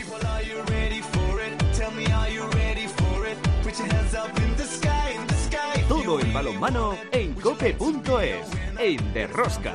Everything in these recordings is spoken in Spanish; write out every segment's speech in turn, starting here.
Todo el balonmano en COPE.es, en Derrosca.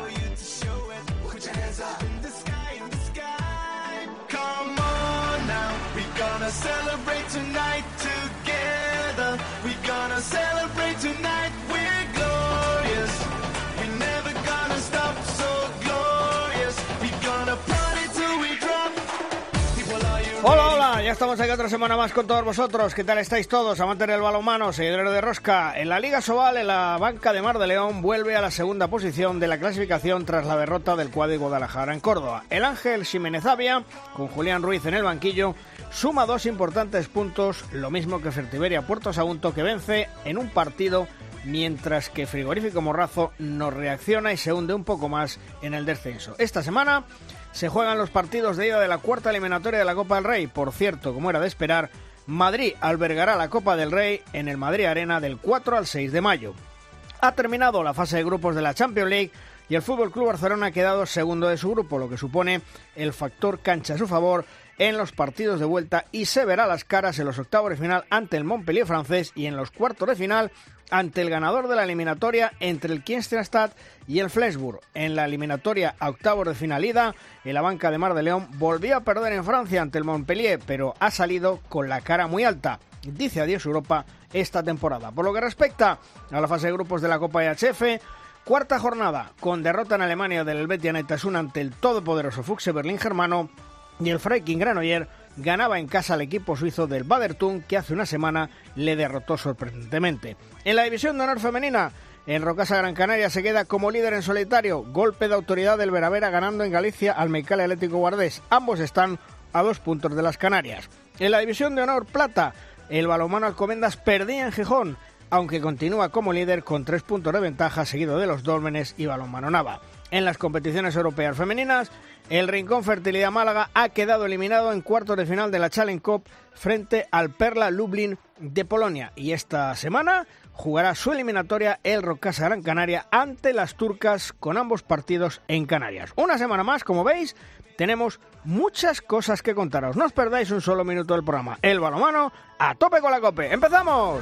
Hola, hola, ya estamos aquí otra semana más con todos vosotros. ¿Qué tal estáis todos? Amantes del balonmano, seguidores de Rosca. En la Liga Sobal, en la banca de Mar de León, vuelve a la segunda posición de la clasificación tras la derrota del Cuadri Guadalajara en Córdoba. El Ángel Ximénez Avia, con Julián Ruiz en el banquillo, suma 2 importantes puntos, lo mismo que Fertiberia Puerto Sagunto, que vence en un partido, mientras que Frigorífico Morrazo nos reacciona y se hunde un poco más en el descenso. Esta semana se juegan los partidos de ida de la cuarta eliminatoria de la Copa del Rey. Por cierto, como era de esperar, Madrid albergará la Copa del Rey en el Madrid Arena del 4 al 6 de mayo. Ha terminado la fase de grupos de la Champions League y el FC Barcelona ha quedado segundo de su grupo, lo que supone el factor cancha a su favor en los partidos de vuelta, y se verá las caras en los octavos de final ante el Montpellier francés y en los cuartos de final ante el ganador de la eliminatoria entre el Kristianstad y el Flensburg. En la eliminatoria a octavos de final ida, en la banca de Mar de León volvió a perder en Francia ante el Montpellier, pero ha salido con la cara muy alta. Dice adiós Europa esta temporada. Por lo que respecta a la fase de grupos de la Copa IHF, cuarta jornada con derrota en Alemania del Helvetia Niedersachsen ante el todopoderoso Füchse Berlín germano, y el Freiking Granollers ganaba en casa al equipo suizo del Bader Thun, que hace una semana le derrotó sorprendentemente. En la división de honor femenina, el Rocasa Gran Canaria se queda como líder en solitario. Golpe de autoridad del Veravera ganando en Galicia al Meicale Atlético Guardés. Ambos están a 2 puntos de las Canarias. En la división de honor plata, el balonmano Alcobendas perdía en Gijón, aunque continúa como líder con 3 puntos de ventaja, seguido de los Dólmenes y Balonmano Nava. En las competiciones europeas femeninas, el Rincón Fertilidad Málaga ha quedado eliminado en cuartos de final de la Challenge Cup frente al Perla Lublin de Polonia, y esta semana jugará su eliminatoria el Rocasa Gran Canaria ante las turcas, con ambos partidos en Canarias. Una semana más, como veis, tenemos muchas cosas que contaros. No os perdáis un solo minuto del programa. El balonmano a tope con la COPE. ¡Empezamos!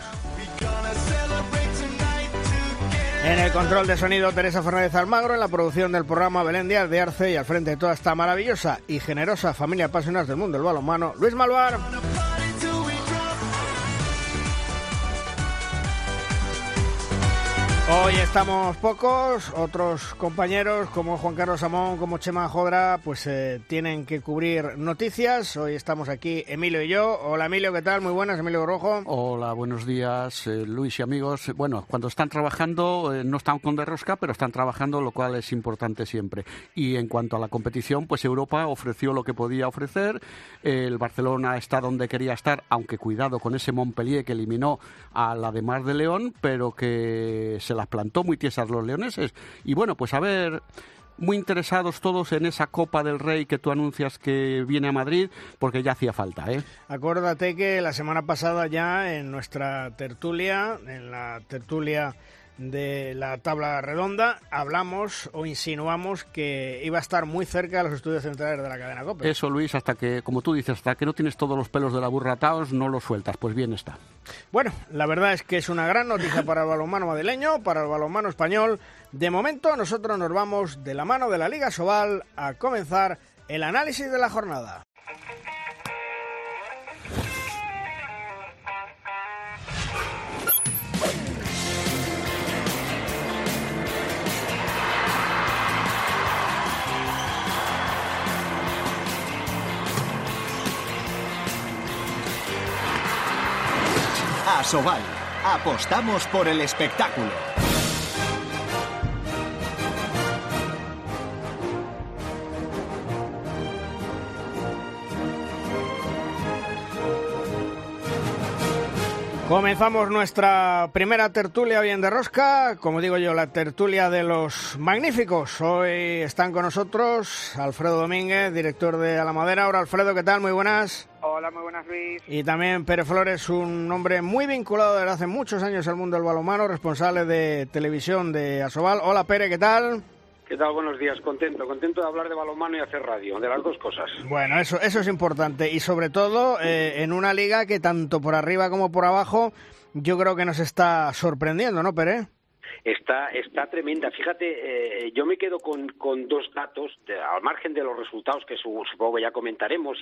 En el control de sonido, Teresa Fernández Almagro. En la producción del programa, Belén Díaz de Arce. Y al frente de toda esta maravillosa y generosa familia apasionados del mundo del balonmano, Luis Malvar. Hoy estamos pocos, otros compañeros como Juan Carlos Amón, como Chema Jodra, pues tienen que cubrir noticias. Hoy estamos aquí Emilio y yo. Hola Emilio, ¿qué tal? Muy buenas, Emilio Rojo. Hola, buenos días Luis y amigos. Bueno, cuando están trabajando, no están con Derrosca, pero están trabajando, lo cual es importante siempre. Y en cuanto a la competición, pues Europa ofreció lo que podía ofrecer. El Barcelona está donde quería estar, aunque cuidado con ese Montpellier que eliminó a la de Mar de León, pero que se las plantó muy tiesas los leoneses. Y bueno, pues a ver, muy interesados todos en esa Copa del Rey que tú anuncias que viene a Madrid, porque ya hacía falta, ¿eh? Acuérdate que la semana pasada ya en nuestra tertulia, en la tertulia de la tabla redonda, hablamos o insinuamos que iba a estar muy cerca de los estudios centrales de la cadena COPE. Eso, Luis, hasta que, como tú dices, hasta que no tienes todos los pelos de la burra atados, no los sueltas. Pues bien está. Bueno, la verdad es que es una gran noticia para el balonmano madrileño, para el balonmano español. De momento, nosotros nos vamos de la mano de la Liga Sobal a comenzar el análisis de la jornada. Asobal, apostamos por el espectáculo. Comenzamos nuestra primera tertulia bien de rosca, como digo yo, la tertulia de los magníficos. Hoy están con nosotros Alfredo Domínguez, director de A la Madera. Hola Alfredo, ¿qué tal? Muy buenas. Hola, muy buenas, Luis. Y también Pere Flores, un hombre muy vinculado desde hace muchos años al mundo del balonmano, responsable de televisión de Asobal. Hola Pere, ¿qué tal? ¿Qué tal? Buenos días. Contento de hablar de balonmano y hacer radio, de las dos cosas. Bueno, eso es importante y sobre todo en una liga que tanto por arriba como por abajo yo creo que nos está sorprendiendo, ¿no, Pere? Está tremenda. Fíjate, yo me quedo con dos datos, al margen de los resultados que supongo que ya comentaremos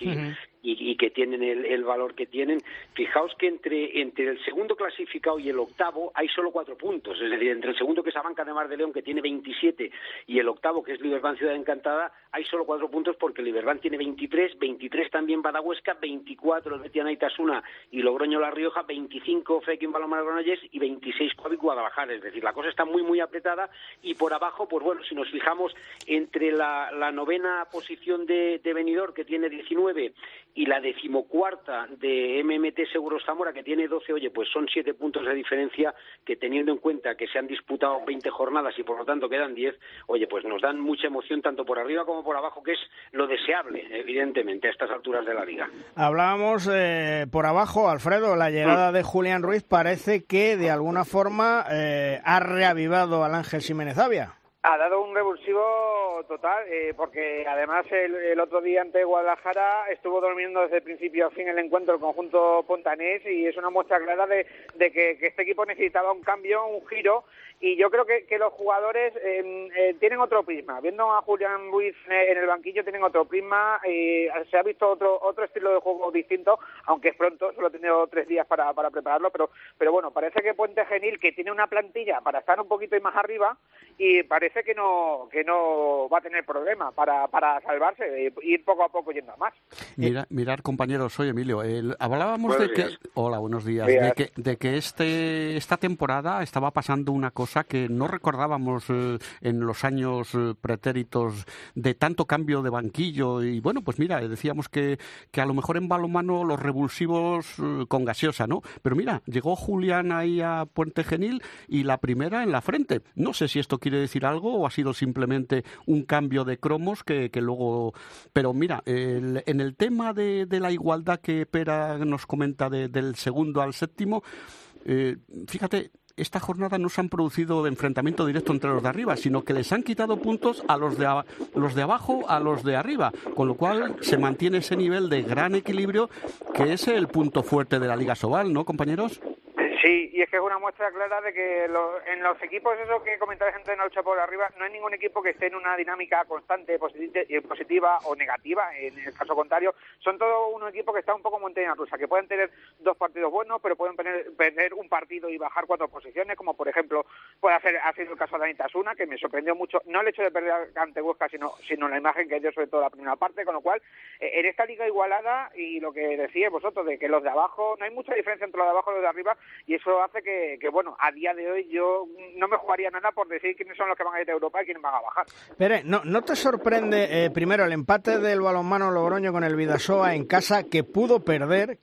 y que tienen el valor que tienen. Fijaos que entre el segundo clasificado y el octavo hay solo 4 puntos. Es decir, entre el segundo, que es Abanca de Mar de León, que tiene 27, y el octavo, que es Liberbank Ciudad Encantada, hay solo 4 puntos porque Liberbank tiene 23 también Badahuesca, 24 el Betia Naitasuna y Logroño La Rioja, 25 Freaking Balonmano Granollers y 26 Coavic Guadalajara. Es decir, la cosa está muy apretada, y por abajo, pues bueno, si nos fijamos entre la novena posición de Benidorm, que tiene 19, y la 14ª de MMT Seguros Zamora, que tiene 12, oye, pues son 7 puntos de diferencia que, teniendo en cuenta que se han disputado 20 jornadas y por lo tanto quedan 10, oye, pues nos dan mucha emoción tanto por arriba como por abajo, que es lo deseable, evidentemente, a estas alturas de la liga. Hablábamos por abajo, Alfredo, la llegada de Julián Ruiz parece que de alguna forma ha reavivado al Ángel Ximénez Avia. Ha dado un revulsivo total, porque además el otro día ante Guadalajara estuvo durmiendo desde el principio a fin el encuentro el conjunto pontanés, y es una muestra clara de que este equipo necesitaba un cambio, un giro, y yo creo que los jugadores tienen otro prisma. Viendo a Julián Ruiz en el banquillo tienen otro prisma, se ha visto otro estilo de juego distinto, aunque es pronto, solo ha tenido 3 días para prepararlo, pero bueno, parece que Puente Genil, que tiene una plantilla para estar un poquito más arriba, y parece que no va a tener problema para salvarse, ir poco a poco yendo a más. Mirar, compañeros, soy Emilio. Hablábamos buenos de días. que... Hola, buenos días. De que esta temporada estaba pasando una cosa que no recordábamos en los años pretéritos, de tanto cambio de banquillo. Y bueno, pues mira, decíamos que a lo mejor en balonmano los revulsivos con gaseosa, ¿no? Pero mira, llegó Julián ahí a Puente Genil y la primera en la frente. No sé si esto quiere decir algo o ha sido simplemente un cambio de cromos que luego... Pero mira, en el tema de la igualdad que Pera nos comenta del segundo al séptimo, fíjate, esta jornada no se han producido enfrentamiento directo entre los de arriba, sino que les han quitado puntos a los de abajo a los de arriba, con lo cual se mantiene ese nivel de gran equilibrio que es el punto fuerte de la Liga Sobal, ¿no, compañeros? Sí, y es que es una muestra clara de que en los equipos, eso que comentabas antes en la lucha por arriba, no hay ningún equipo que esté en una dinámica constante, positiva o negativa. En el caso contrario, son todos unos equipos que están un poco montaña rusa, que pueden tener 2 partidos buenos, pero pueden perder un partido y bajar 4 posiciones, como por ejemplo ha sido el caso de Anitasuna, que me sorprendió mucho, no el hecho de perder ante Huesca, sino la imagen que dio sobre todo la primera parte, con lo cual, en esta liga igualada, y lo que decíais vosotros, de que los de abajo, no hay mucha diferencia entre los de abajo y los de arriba, y eso hace que bueno, a día de hoy yo no me jugaría nada por decir quiénes son los que van a ir a Europa y quiénes van a bajar. Pero ¿no te sorprende primero el empate del balonmano Logroño con el Bidasoa en casa, que pudo perder,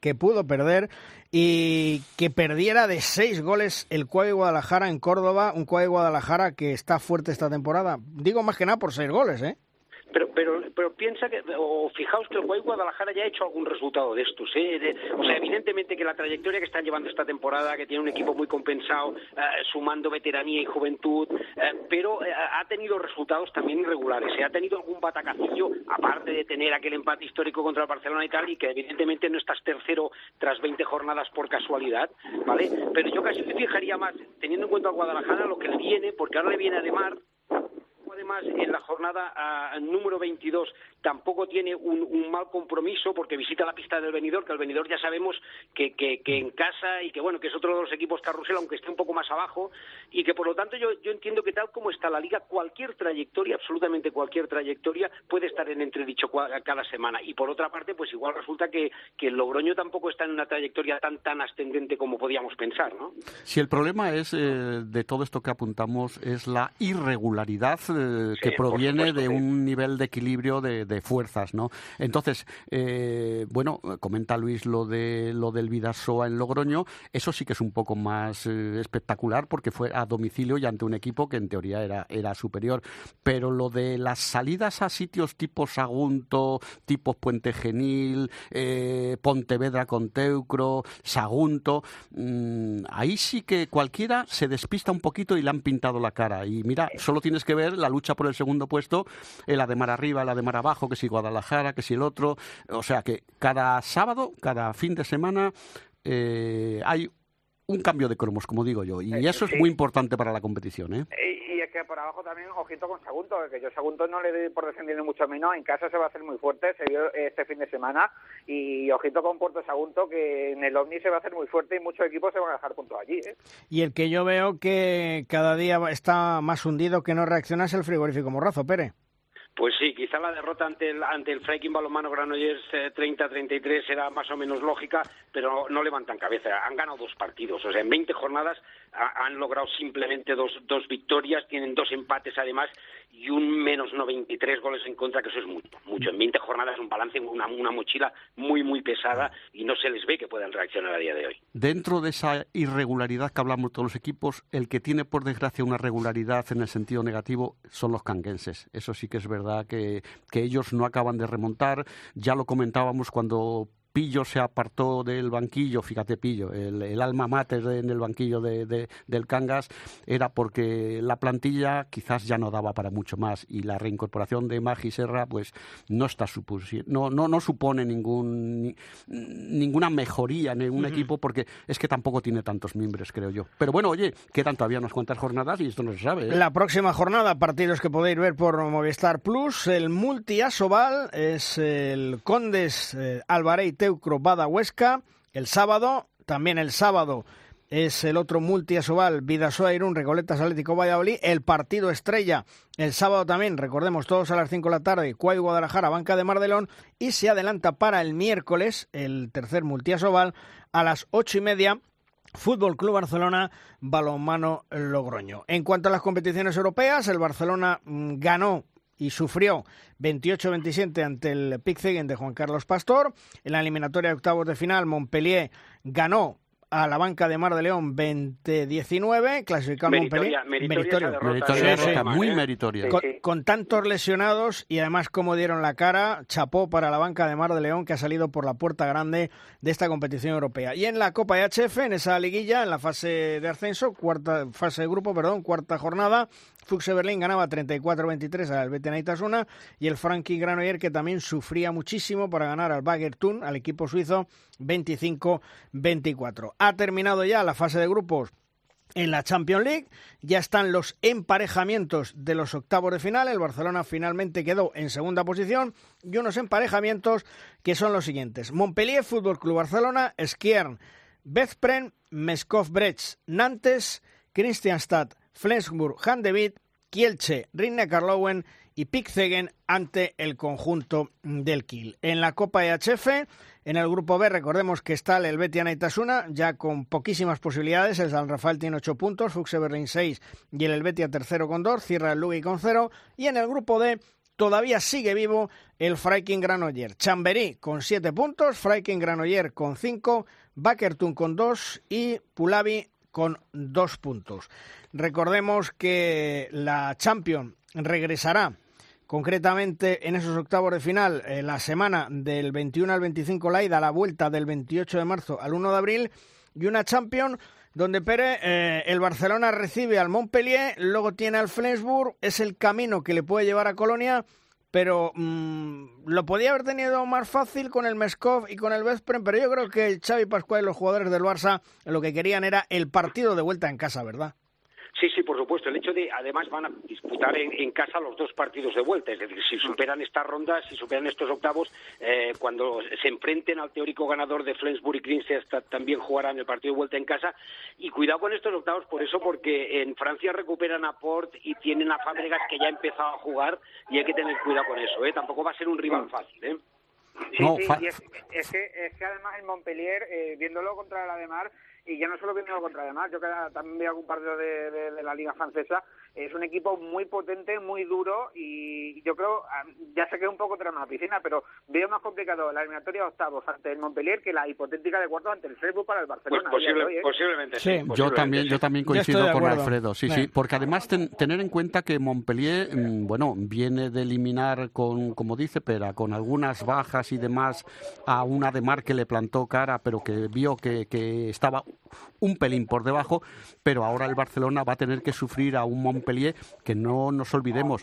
y que perdiera de 6 goles el Coavic Guadalajara en Córdoba, un Coavic Guadalajara que está fuerte esta temporada? Digo más que nada por 6 goles, ¿eh? Pero piensa que, o fijaos que el Coavic Guadalajara ya ha hecho algún resultado de estos, o sea, evidentemente que la trayectoria que están llevando esta temporada, que tiene un equipo muy compensado, sumando veteranía y juventud, pero ha tenido resultados también irregulares, ha tenido algún batacacillo, aparte de tener aquel empate histórico contra el Barcelona y tal, y que evidentemente no estás tercero tras 20 jornadas por casualidad, ¿vale? Pero yo casi me fijaría más, teniendo en cuenta a Guadalajara, lo que le viene, porque ahora le viene además en la jornada número 22 tampoco tiene un mal compromiso, porque visita la pista del Benidorm, que el Benidorm ya sabemos que en casa, y que bueno, que es otro de los equipos carrusel, aunque esté un poco más abajo, y que por lo tanto yo entiendo que tal como está la liga, cualquier trayectoria, absolutamente cualquier trayectoria, puede estar en entredicho cada semana. Y por otra parte, pues igual resulta que el Logroño tampoco está en una trayectoria tan ascendente como podíamos pensar, ¿no? Si el problema es de todo esto que apuntamos es la irregularidad que proviene de un nivel de equilibrio de fuerzas, ¿no? Entonces, bueno, comenta Luis lo del Bidasoa en Logroño. Eso sí que es un poco más espectacular, porque fue a domicilio y ante un equipo que en teoría era superior. Pero lo de las salidas a sitios tipo Sagunto, tipo Puente Genil, Pontevedra con Teucro, Sagunto, ahí sí que cualquiera se despista un poquito y le han pintado la cara. Y mira, solo tienes que ver la lucha lucha por el segundo puesto, el Ademar arriba, el Ademar abajo, que si Guadalajara, que si el otro. O sea que cada sábado, cada fin de semana, hay un cambio de cromos, como digo yo, y eso es muy importante para la competición, ¿eh? Y es que por abajo también, ojito con Sagunto, que yo Sagunto no le doy por descendir mucho menos, en casa se va a hacer muy fuerte, se vio este fin de semana, y ojito con Puerto Sagunto, que en el Omni se va a hacer muy fuerte y muchos equipos se van a dejar puntos allí, ¿eh? Y el que yo veo que cada día está más hundido, que no reacciona, es el Frigorífico Morrazo, Pere. Pues sí, quizá la derrota ante el Freiking Balonmano Granollers 30-33 era más o menos lógica, pero no levantan cabeza. Han ganado 2 partidos, o sea, en 20 jornadas han logrado simplemente dos victorias, tienen 2 empates además y un menos 93 goles en contra, que eso es mucho. En 20 jornadas es un balance, una mochila muy, muy pesada y no se les ve que puedan reaccionar a día de hoy. Dentro de esa irregularidad que hablamos todos los equipos, el que tiene por desgracia una regularidad en el sentido negativo son los canguenses. Eso sí que es verdad que ellos no acaban de remontar. Ya lo comentábamos cuando Pillo se apartó del banquillo, fíjate Pillo, el alma mater en el banquillo del Cangas, era porque la plantilla quizás ya no daba para mucho más y la reincorporación de Magi Serra pues no supone ninguna mejoría en un equipo, porque es que tampoco tiene tantos miembros, creo yo. Pero bueno, oye, quedan todavía unas cuantas jornadas y esto no se sabe, ¿eh? La próxima jornada, partidos que podéis ver por Movistar Plus, el Multi Asobal es el Condes Alvarey Teucro Bada Huesca, el sábado es el otro Multi Asobal Bidasoa Irún Recoletas Atlético Valladolid, el partido estrella el sábado también, recordemos, todos a las 5 de la tarde, Cuay Guadalajara, Banca de Mar de León, y se adelanta para el miércoles el tercer Multi Asobal a las 8:30, Fútbol Club Barcelona, Balonmano Logroño. En cuanto a las competiciones europeas, el Barcelona ganó y sufrió 28-27 ante el Pickzegen de Juan Carlos Pastor. En la eliminatoria de octavos de final, Montpellier ganó a la Banca de Mar de León 20-19, clasificado Montpellier. Meritoria, muy meritoria. Con tantos lesionados y además como dieron la cara, chapó para la Banca de Mar de León, que ha salido por la puerta grande de esta competición europea. Y en la Copa EHF, en esa liguilla, en la fase de ascenso, fase de grupo, cuarta jornada, Füchse Berlín ganaba 34-23 al Helvetia Naitasuna, y el Frankie Granollers, que también sufría muchísimo para ganar al Bayer Thun, al equipo suizo, 25-24. Ha terminado ya la fase de grupos en la Champions League, ya están los emparejamientos de los octavos de final. El Barcelona finalmente quedó en segunda posición, y unos emparejamientos que son los siguientes: Montpellier Fútbol Club Barcelona, Skjern Veszprém, Meskov Brest Nantes, Kristianstad Flensburg Handewitt, Kielce Rijeka Karlowen y Pickzegen ante el conjunto del Kiel. En la Copa EHF, en el grupo B, recordemos que está el Helvetia Naitasuna, ya con poquísimas posibilidades. El San Rafael tiene 8 puntos, Füchse Berlín 6 y el Helvetia tercero con 2, cierra el Lugi con 0. Y en el grupo D todavía sigue vivo el Freiking Granollers. Chamberí con 7 puntos, Freiking Granollers con 5, Baker Thun con 2 y Puławy con 2 puntos. Recordemos que la Champions regresará concretamente en esos octavos de final la semana del 21 al 25, la ida, la vuelta del 28 de marzo al 1 de abril, y una Champions donde el Barcelona recibe al Montpellier, luego tiene al Flensburg, es el camino que le puede llevar a Colonia, pero lo podía haber tenido más fácil con el Meskov y con el Veszprém, pero yo creo que Xavi Pascual y los jugadores del Barça lo que querían era el partido de vuelta en casa, ¿verdad? Sí, por supuesto. El hecho de, además, van a disputar en casa los 2 partidos de vuelta. Es decir, si superan estas rondas, si superan estos octavos, cuando se enfrenten al teórico ganador de Flensburg y Kristianstad, también jugarán el partido de vuelta en casa. Y cuidado con estos octavos, por eso, porque en Francia recuperan a Port y tienen a Fábregas, que ya ha empezado a jugar, y hay que tener cuidado con eso, ¿eh? Tampoco va a ser un rival fácil, ¿eh? Sí, y es que además el Montpellier, viéndolo contra el Ademar, y ya no solo viéndolo contra el Ademar, yo que también vi algún partido de la Liga Francesa, es un equipo muy potente, muy duro, y yo creo, ya sé que es un poco tras la piscina, pero veo más complicado la eliminatoria de octavos ante el Montpellier que la hipotética de cuartos ante el Freiburg para el Barcelona. Pues posiblemente sí. Yo también coincido con Alfredo, sí, porque además tener en cuenta que Montpellier, viene de eliminar como dice Pera, con algunas bajas y demás, a una Ademar que le plantó cara, pero que vio que estaba un pelín por debajo, pero ahora el Barcelona va a tener que sufrir a un Montpellier que no nos olvidemos,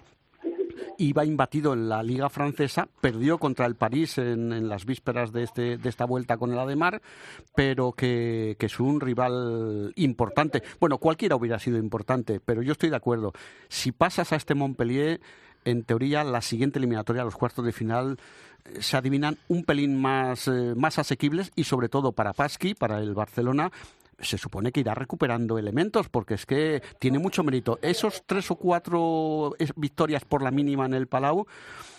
iba imbatido en la Liga Francesa, perdió contra el París en las vísperas de esta vuelta con el Ademar, pero que es un rival importante. Bueno, cualquiera hubiera sido importante, pero yo estoy de acuerdo. Si pasas a este Montpellier, en teoría, la siguiente eliminatoria, los cuartos de final, se adivinan un pelín más asequibles y, sobre todo, para Pasqui, para el Barcelona, se supone que irá recuperando elementos, porque es que tiene mucho mérito. Esos 3 o 4 victorias por la mínima en el Palau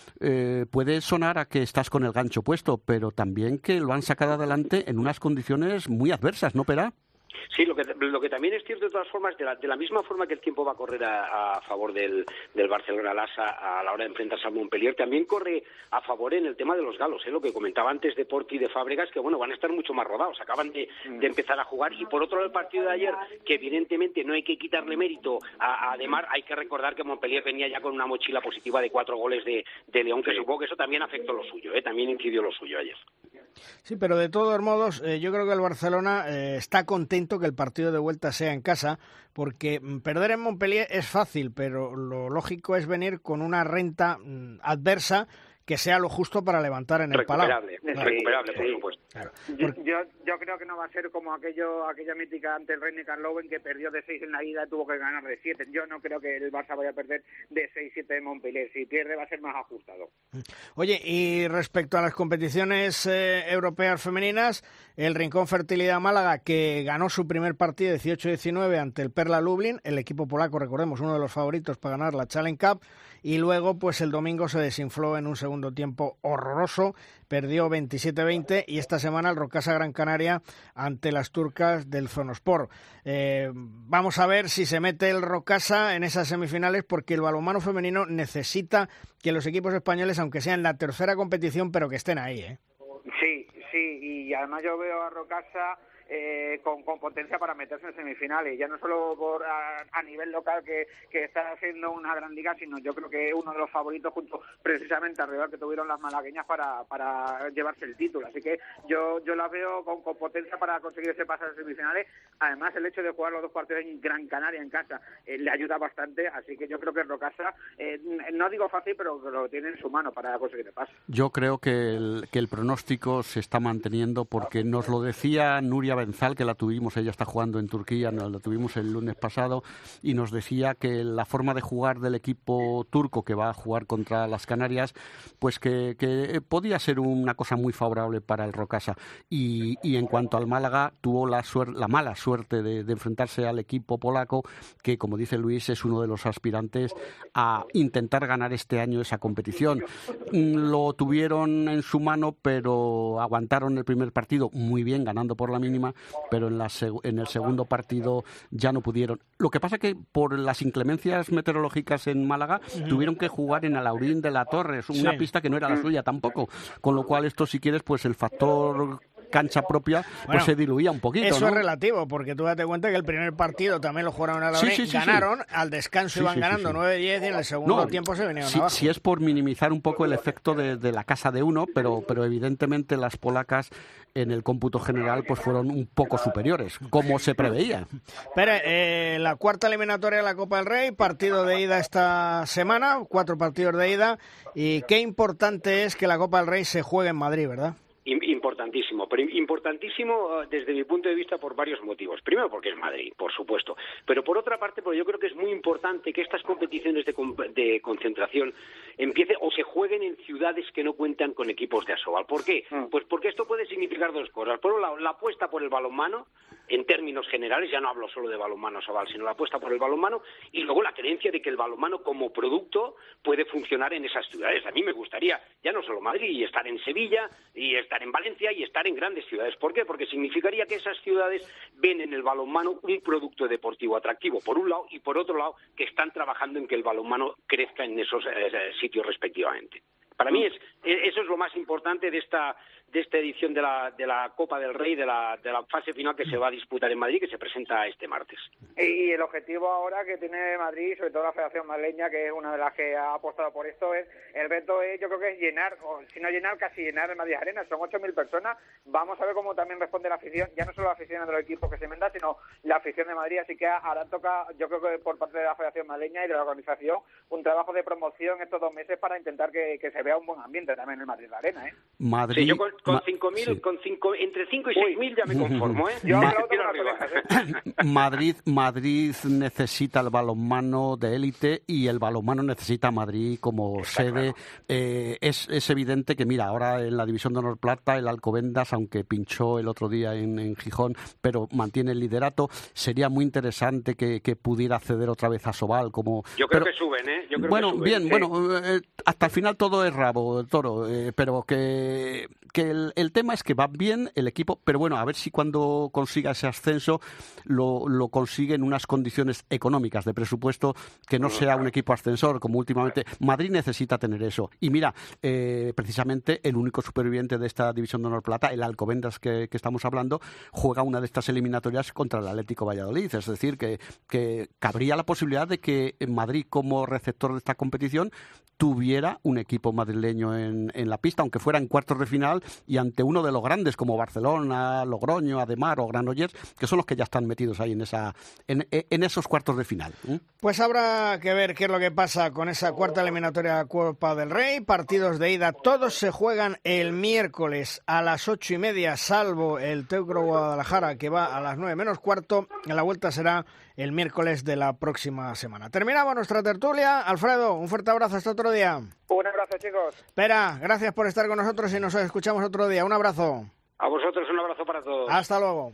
puede sonar a que estás con el gancho puesto, pero también que lo han sacado adelante en unas condiciones muy adversas, ¿no, Pera? Sí, lo que también es cierto de todas formas, de la misma forma que el tiempo va a correr a favor del Barcelona a la hora de enfrentarse al Montpellier, también corre a favor en el tema de los galos, lo que comentaba antes de Porti y de Fábregas, que bueno, van a estar mucho más rodados, acaban de empezar a jugar, y por otro lado el partido de ayer, que evidentemente no hay que quitarle mérito a Ademar, hay que recordar que Montpellier venía ya con una mochila positiva de 4 goles de León, que supongo que eso también afectó lo suyo, también incidió lo suyo ayer. Sí, pero de todos modos, yo creo que el Barcelona está contento que el partido de vuelta sea en casa, porque perder en Montpellier es fácil, pero lo lógico es venir con una renta adversa que sea lo justo para levantar en el Palau. Recuperable, por supuesto. Claro. Yo creo que no va a ser como aquella mítica ante el Rhein-Neckar-Löwen, que perdió de 6 en la ida y tuvo que ganar de 7. Yo no creo que el Barça vaya a perder de 6-7 en Montpellier. Si pierde va a ser más ajustado. Oye, y respecto a las competiciones europeas femeninas, el Rincón Fertilidad Málaga, que ganó su primer partido 18-19 ante el Perla Lublin, el equipo polaco, recordemos, uno de los favoritos para ganar la Challenge Cup, y luego pues el domingo se desinfló en un segundo tiempo horroroso, perdió 27-20, y esta semana el Rocasa Gran Canaria ante las turcas del Zonospor. Vamos a ver si se mete el Rocasa en esas semifinales, porque el balonmano femenino necesita que los equipos españoles, aunque sea en la tercera competición, pero que estén ahí, Sí, y además yo veo a Rocasa con potencia para meterse en semifinales, ya no solo a nivel local que está haciendo una gran liga, sino yo creo que es uno de los favoritos junto precisamente al rival que tuvieron las malagueñas para llevarse el título, así que yo las veo con potencia para conseguir ese pase a semifinales. Además el hecho de jugar los 2 partidos en Gran Canaria en casa le ayuda bastante, así que yo creo que Rocasa, no digo fácil, pero que lo tiene en su mano para conseguir el pase. Yo creo que el pronóstico se está manteniendo, porque nos lo decía Nuria Benzal, que la tuvimos, ella está jugando en Turquía, la tuvimos el lunes pasado, y nos decía que la forma de jugar del equipo turco que va a jugar contra las Canarias, pues que podía ser una cosa muy favorable para el Rocasa. Y en cuanto al Málaga, tuvo la mala suerte de enfrentarse al equipo polaco, que, como dice Luis, es uno de los aspirantes a intentar ganar este año esa competición. Lo tuvieron en su mano, pero aguantaron el primer partido muy bien, ganando por la mínima, pero en el segundo partido ya no pudieron. Lo que pasa que por las inclemencias meteorológicas en Málaga tuvieron que jugar en Alaurín de la Torre, una pista que no era la suya tampoco, con lo cual esto, si quieres, pues el factor cancha propia pues se diluía un poquito. Eso ¿no? Es relativo, porque tú date cuenta que el primer partido también lo jugaron a la hora, ganaron, al descanso iban ganando 9-10 y en el segundo tiempo se vinieron abajo. Sí, es por minimizar un poco el efecto de la casa de uno, pero evidentemente las polacas en el cómputo general pues fueron un poco superiores, como se preveía. Pero la cuarta eliminatoria de la Copa del Rey, partido de ida esta semana, 4 partidos de ida, y qué importante es que la Copa del Rey se juegue en Madrid, ¿verdad? Importantísimo, pero importantísimo desde mi punto de vista por varios motivos. Primero porque es Madrid, por supuesto, pero por otra parte porque yo creo que es muy importante que estas competiciones de concentración empiecen o se jueguen en ciudades que no cuentan con equipos de Asobal. ¿Por qué? Pues porque esto puede significar 2 cosas. Por un lado, la apuesta por el balonmano, en términos generales, ya no hablo solo de balonmano Asobal, sino la apuesta por el balonmano, y luego la creencia de que el balonmano como producto puede funcionar en esas ciudades. A mí me gustaría ya no solo Madrid, y estar en Sevilla, y estar en Valencia, y estar en grandes ciudades. ¿Por qué? Porque significaría que esas ciudades ven en el balonmano un producto deportivo atractivo, por un lado, y por otro lado, que están trabajando en que el balonmano crezca en esos sitios respectivamente. Para mí eso es lo más importante de esta edición de la Copa del Rey, de la fase final que se va a disputar en Madrid, que se presenta este martes. Y el objetivo ahora que tiene Madrid, sobre todo la Federación Madrileña, que es una de las que ha apostado por esto, el reto es, yo creo que es llenar, o si no llenar, casi llenar el Madrid Arena. Son 8.000 personas. Vamos a ver cómo también responde la afición, ya no solo la afición de los equipos que se inventan, sino la afición de Madrid. Así que ahora toca, yo creo que por parte de la Federación Madrileña y de la organización, un trabajo de promoción estos 2 meses para intentar que se vea un buen ambiente también en el Madrid Arena. Madrid, sí, yo con 5.000, sí. Entre 5 y 6.000 ya me conformo. Yo Madrid necesita el balonmano de élite y el balonmano necesita a Madrid como sede. Claro. Es evidente que, mira, ahora en la División de Honor Plata, el Alcobendas, aunque pinchó el otro día en Gijón, pero mantiene el liderato. Sería muy interesante que pudiera acceder otra vez a Sobal. Yo creo que suben, Yo creo bueno, que suben, bien, sí. Bueno, hasta el final todo es rabo, Toro, pero que el tema es que va bien el equipo, pero bueno, a ver si cuando consiga ese ascenso lo consigue en unas condiciones económicas de presupuesto que no sea un equipo ascensor, como últimamente. Madrid necesita tener eso. Y mira, precisamente el único superviviente de esta División de Honor Plata, el Alcobendas que estamos hablando, juega una de estas eliminatorias contra el Atlético Valladolid. Es decir, que cabría la posibilidad de que Madrid, como receptor de esta competición, tuviera un equipo madrileño en la pista, aunque fuera en cuartos de final y ante uno de los grandes como Barcelona, Logroño, Ademar o Granollers, que son los que ya están metidos ahí en esos cuartos de final. Pues habrá que ver qué es lo que pasa con esa cuarta eliminatoria Copa del Rey. Partidos de ida, todos se juegan el miércoles a las 8:30, salvo el Teucro Guadalajara, que va a las 9 menos cuarto. En la vuelta será el miércoles de la próxima semana. Terminamos nuestra tertulia. Alfredo, un fuerte abrazo hasta otro día. Un abrazo, chicos. Pera, gracias por estar con nosotros y nos escuchamos otro día. Un abrazo. A vosotros un abrazo para todos. Hasta luego.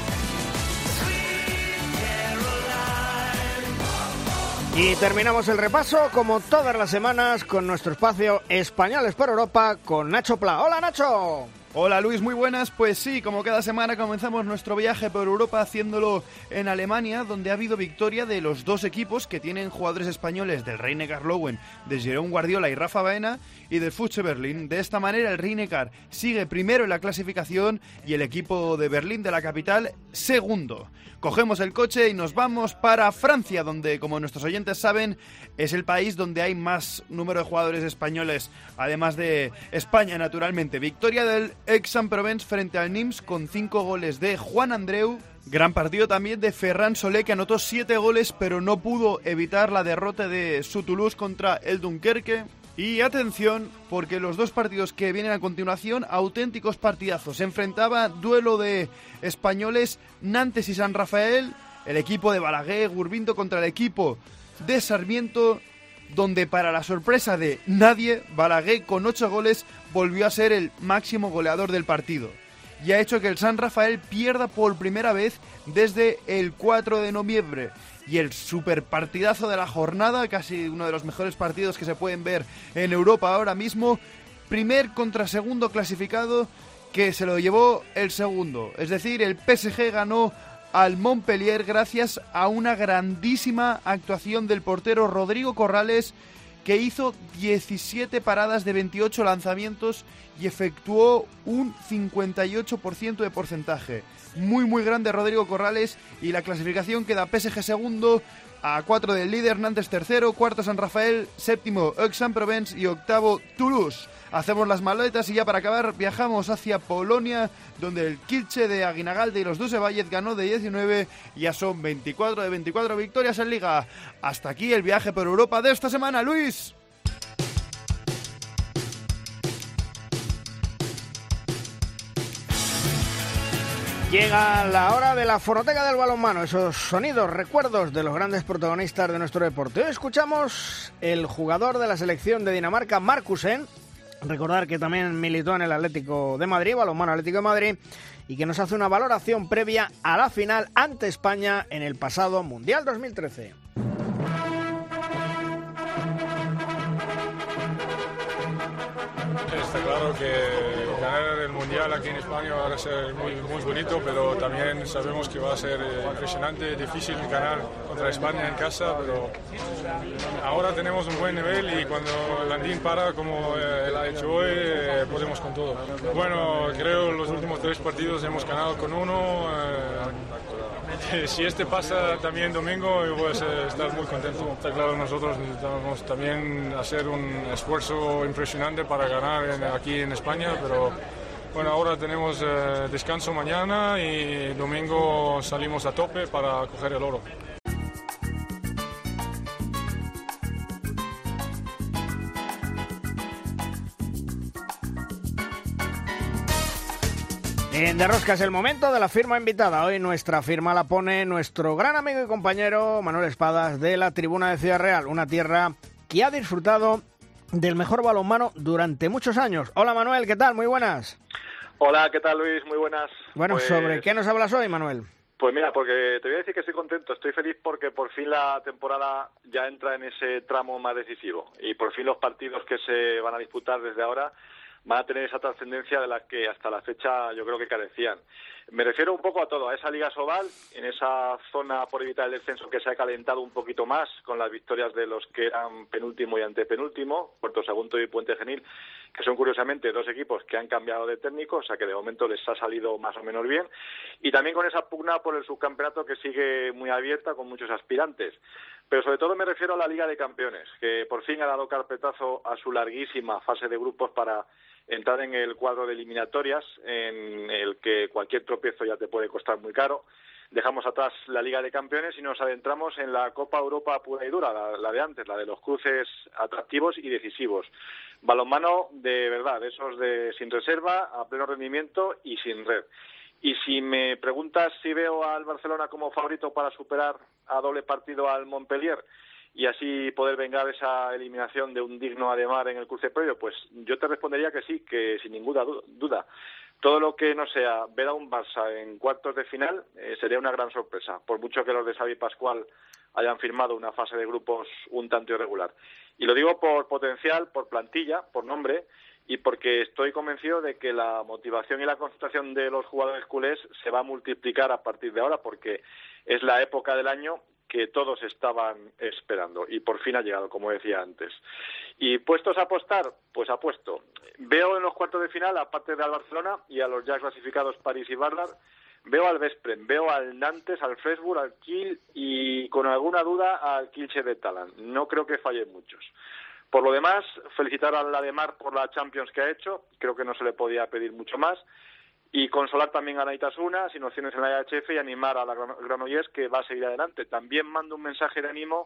Y terminamos el repaso, como todas las semanas, con nuestro espacio Españoles por Europa con Nacho Pla. ¡Hola, Nacho! Hola Luis, muy buenas. Pues sí, como cada semana comenzamos nuestro viaje por Europa haciéndolo en Alemania, donde ha habido victoria de los 2 equipos que tienen jugadores españoles, del Rhein-Neckar Löwen, de Jerome Guardiola y Rafa Baena, y del Futsche Berlín. De esta manera el Rhein-Neckar sigue primero en la clasificación y el equipo de Berlín, de la capital, segundo. Cogemos el coche y nos vamos para Francia, donde, como nuestros oyentes saben, es el país donde hay más número de jugadores españoles, además de España, naturalmente. Victoria del Aix-en-Provence frente al Nimes con 5 goles de Juan Andreu. Gran partido también de Ferran Solé, que anotó 7 goles, pero no pudo evitar la derrota de su Toulouse contra el Dunkerque. Y atención, porque los 2 partidos que vienen a continuación, auténticos partidazos. Se enfrentaba duelo de españoles, Nantes y San Rafael, el equipo de Balaguer, Gurbindo contra el equipo de Sarmiento, donde para la sorpresa de nadie, Balaguer con 8 goles volvió a ser el máximo goleador del partido. Y ha hecho que el San Rafael pierda por primera vez desde el 4 de noviembre. Y el super partidazo de la jornada, casi uno de los mejores partidos que se pueden ver en Europa ahora mismo, primer contra segundo clasificado, que se lo llevó el segundo. Es decir, el PSG ganó al Montpellier gracias a una grandísima actuación del portero Rodrigo Corrales, que hizo 17 paradas de 28 lanzamientos y efectuó un 58% de porcentaje. Muy muy grande Rodrigo Corrales, y la clasificación queda PSG segundo, a 4 del líder, Nantes tercero, cuarto San Rafael, séptimo Aix-en-Provence y octavo Toulouse. Hacemos las maletas y ya para acabar viajamos hacia Polonia, donde el Kielce de Aguinagalde y los Dusevallet ganó de 19 y ya son 24 de 24 victorias en Liga. Hasta aquí el viaje por Europa de esta semana, Luis. Llega la hora de la fonoteca del balonmano, esos sonidos, recuerdos de los grandes protagonistas de nuestro deporte. Hoy escuchamos el jugador de la selección de Dinamarca, Markusen. Recordar que también militó en el Atlético de Madrid, Balonmano Atlético de Madrid, y que nos hace una valoración previa a la final ante España en el pasado Mundial 2013. Está claro que ganar el Mundial Mundial aquí en España va a ser muy bonito, pero también sabemos que va a ser impresionante, difícil ganar contra España en casa, pero ahora tenemos un buen nivel y cuando Landín para como él ha hecho hoy, podemos con todo. Bueno, creo los últimos 3 partidos hemos ganado con uno. Si este pasa también domingo, voy a estar muy contento. Está claro, nosotros necesitamos también hacer un esfuerzo impresionante para ganar aquí en España, pero bueno, ahora tenemos descanso mañana y domingo salimos a tope para coger el oro. En De Rosca es el momento de la firma invitada. Hoy nuestra firma la pone nuestro gran amigo y compañero Manuel Espadas de la Tribuna de Ciudad Real, una tierra que ha disfrutado del mejor balonmano durante muchos años. Hola Manuel, ¿qué tal? Muy buenas. Hola, ¿qué tal Luis? Muy buenas. Bueno, pues, ¿sobre qué nos hablas hoy, Manuel? Pues mira, porque te voy a decir que estoy contento, estoy feliz porque por fin la temporada ya entra en ese tramo más decisivo y por fin los partidos que se van a disputar desde ahora van a tener esa trascendencia de la que hasta la fecha yo creo que carecían. Me refiero un poco a todo, a esa Liga Sobal, en esa zona por evitar el descenso que se ha calentado un poquito más con las victorias de los que eran penúltimo y antepenúltimo, Puerto Sagunto y Puente Genil, que son curiosamente 2 equipos que han cambiado de técnico, o sea que de momento les ha salido más o menos bien, y también con esa pugna por el subcampeonato que sigue muy abierta con muchos aspirantes. Pero sobre todo me refiero a la Liga de Campeones, que por fin ha dado carpetazo a su larguísima fase de grupos para entrar en el cuadro de eliminatorias, en el que cualquier tropiezo ya te puede costar muy caro. Dejamos atrás la Liga de Campeones y nos adentramos en la Copa Europa pura y dura, la de antes, la de los cruces atractivos y decisivos. Balonmano de verdad, esos de sin reserva, a pleno rendimiento y sin red. Y si me preguntas si veo al Barcelona como favorito para superar a doble partido al Montpellier y así poder vengar esa eliminación de un digno Ademar en el cruce previo, pues yo te respondería que sí, que sin ninguna duda. Todo lo que no sea ver a un Barça en cuartos de final sería una gran sorpresa, por mucho que los de Xavi Pascual hayan firmado una fase de grupos un tanto irregular. Y lo digo por potencial, por plantilla, por nombre, y porque estoy convencido de que la motivación y la concentración de los jugadores culés se va a multiplicar a partir de ahora, porque es la época del año que todos estaban esperando y por fin ha llegado, como decía antes. ¿Y puestos a apostar? Pues apuesto. Veo en los cuartos de final, aparte de al Barcelona y a los ya clasificados París y Bardar, veo al Veszprém, veo al Nantes, al Flensburg, al Kiel y con alguna duda al Kielce de Talent. No creo que fallen muchos. Por lo demás, felicitar al Ademar por la Champions que ha hecho, creo que no se le podía pedir mucho más. Y consolar también a Naitasuna, sin opciones en la EHF, y animar a la Granollers que va a seguir adelante. También mando un mensaje de ánimo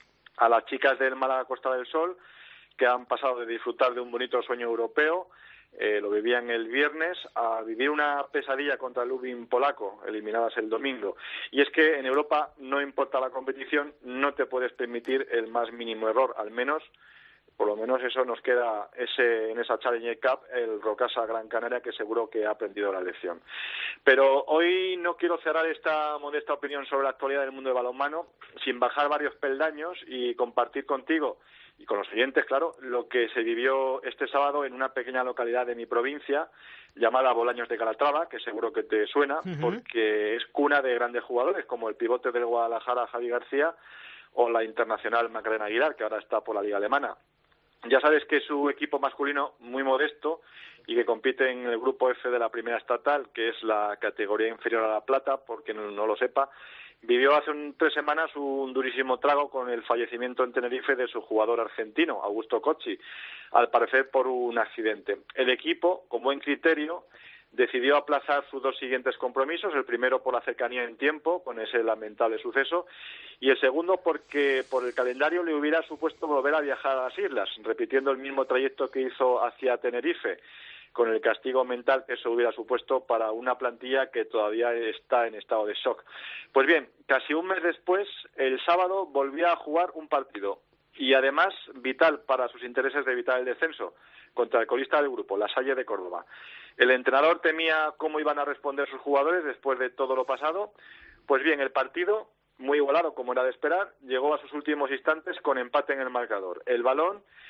a las chicas del Málaga Costa del Sol, que han pasado de disfrutar de un bonito sueño europeo, lo vivían el viernes, a vivir una pesadilla contra el Lubin polaco, eliminadas el domingo. Y es que en Europa, no importa la competición, no te puedes permitir el más mínimo error, al menos... Por lo menos eso nos queda en esa Challenger Cup, el Rocasa Gran Canaria, que seguro que ha aprendido la lección. Pero hoy no quiero cerrar esta modesta opinión sobre la actualidad del mundo del balonmano sin bajar varios peldaños y compartir contigo y con los oyentes, claro, lo que se vivió este sábado en una pequeña localidad de mi provincia llamada Bolaños de Calatrava, que seguro que te suena, porque es cuna de grandes jugadores como el pivote del Guadalajara, Javi García, o la internacional Macarena Aguilar, que ahora está por la Liga Alemana. Ya sabes que su equipo masculino, muy modesto, y que compite en el grupo F de la primera estatal, que es la categoría inferior a la plata, porque no lo sepa, vivió hace 3 semanas un durísimo trago con el fallecimiento en Tenerife de su jugador argentino, Augusto Cocci, al parecer por un accidente. El equipo, con buen criterio, decidió aplazar sus 2 siguientes compromisos, el primero por la cercanía en tiempo, con ese lamentable suceso, y el segundo porque por el calendario le hubiera supuesto volver a viajar a las islas, repitiendo el mismo trayecto que hizo hacia Tenerife, con el castigo mental que eso hubiera supuesto para una plantilla que todavía está en estado de shock. Pues bien, casi un mes después, el sábado volvía a jugar un partido, y además vital para sus intereses de evitar el descenso, contra el colista del grupo, La Salle de Córdoba. El entrenador temía cómo iban a responder sus jugadores después de todo lo pasado. Pues bien, el partido, muy igualado como era de esperar, llegó a sus últimos instantes con empate en el marcador. El balón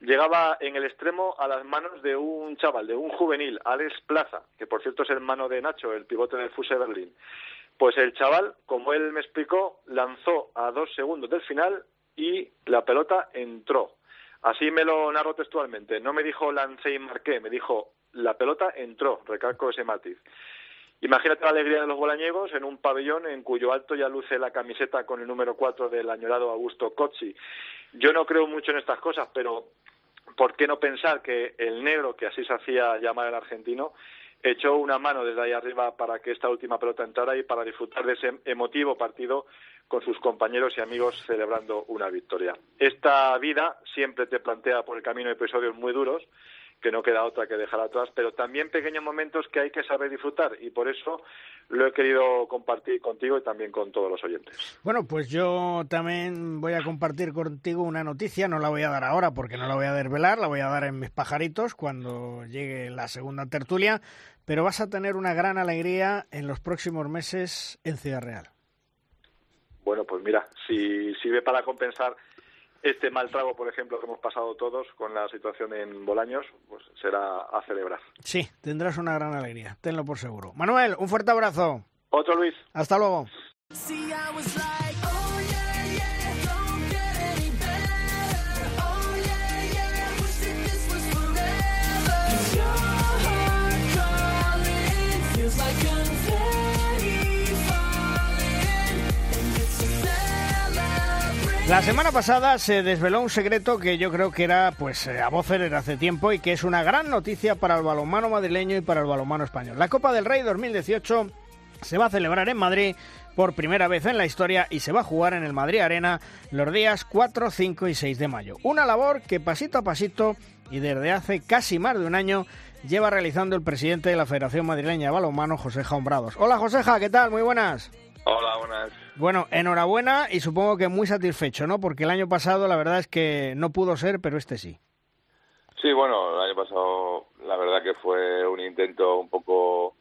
llegaba en el extremo a las manos de un chaval, de un juvenil, Alex Plaza, que por cierto es hermano de Nacho, el pivote del Fuse Berlín. Pues el chaval, como él me explicó, lanzó a 2 segundos del final y la pelota entró. Así me lo narró textualmente. No me dijo lancé y marqué, me dijo la pelota entró, recalco ese matiz. Imagínate la alegría de los bolañegos en un pabellón en cuyo alto ya luce la camiseta con el número 4 del añorado Augusto Cozzi. Yo no creo mucho en estas cosas, pero ¿por qué no pensar que el negro, que así se hacía llamar el argentino, echó una mano desde ahí arriba para que esta última pelota entrara y para disfrutar de ese emotivo partido con sus compañeros y amigos celebrando una victoria? Esta vida siempre te plantea por el camino episodios muy duros, que no queda otra que dejar atrás, pero también pequeños momentos que hay que saber disfrutar, y por eso lo he querido compartir contigo y también con todos los oyentes. Bueno, pues yo también voy a compartir contigo una noticia, no la voy a dar ahora porque no la voy a desvelar, la voy a dar en mis pajaritos cuando llegue la segunda tertulia, pero vas a tener una gran alegría en los próximos meses en Ciudad Real. Bueno, pues mira, si sirve para compensar este mal trago, por ejemplo, que hemos pasado todos con la situación en Bolaños, pues será a celebrar. Sí, tendrás una gran alegría, tenlo por seguro. Manuel, un fuerte abrazo. Otro, Luis. Hasta luego. La semana pasada se desveló un secreto que yo creo que era, pues, a voces desde hace tiempo y que es una gran noticia para el balonmano madrileño y para el balonmano español. La Copa del Rey 2018 se va a celebrar en Madrid por primera vez en la historia y se va a jugar en el Madrid Arena los días 4, 5 y 6 de mayo. Una labor que pasito a pasito y desde hace casi más de un año lleva realizando el presidente de la Federación Madrileña de Balonmano, Joseja Hombrados. Hola Joseja, ¿qué tal? Muy buenas. Hola, buenas. Bueno, enhorabuena y supongo que muy satisfecho, ¿no? Porque el año pasado la verdad es que no pudo ser, pero este sí. Sí, bueno, el año pasado la verdad que fue un intento un poco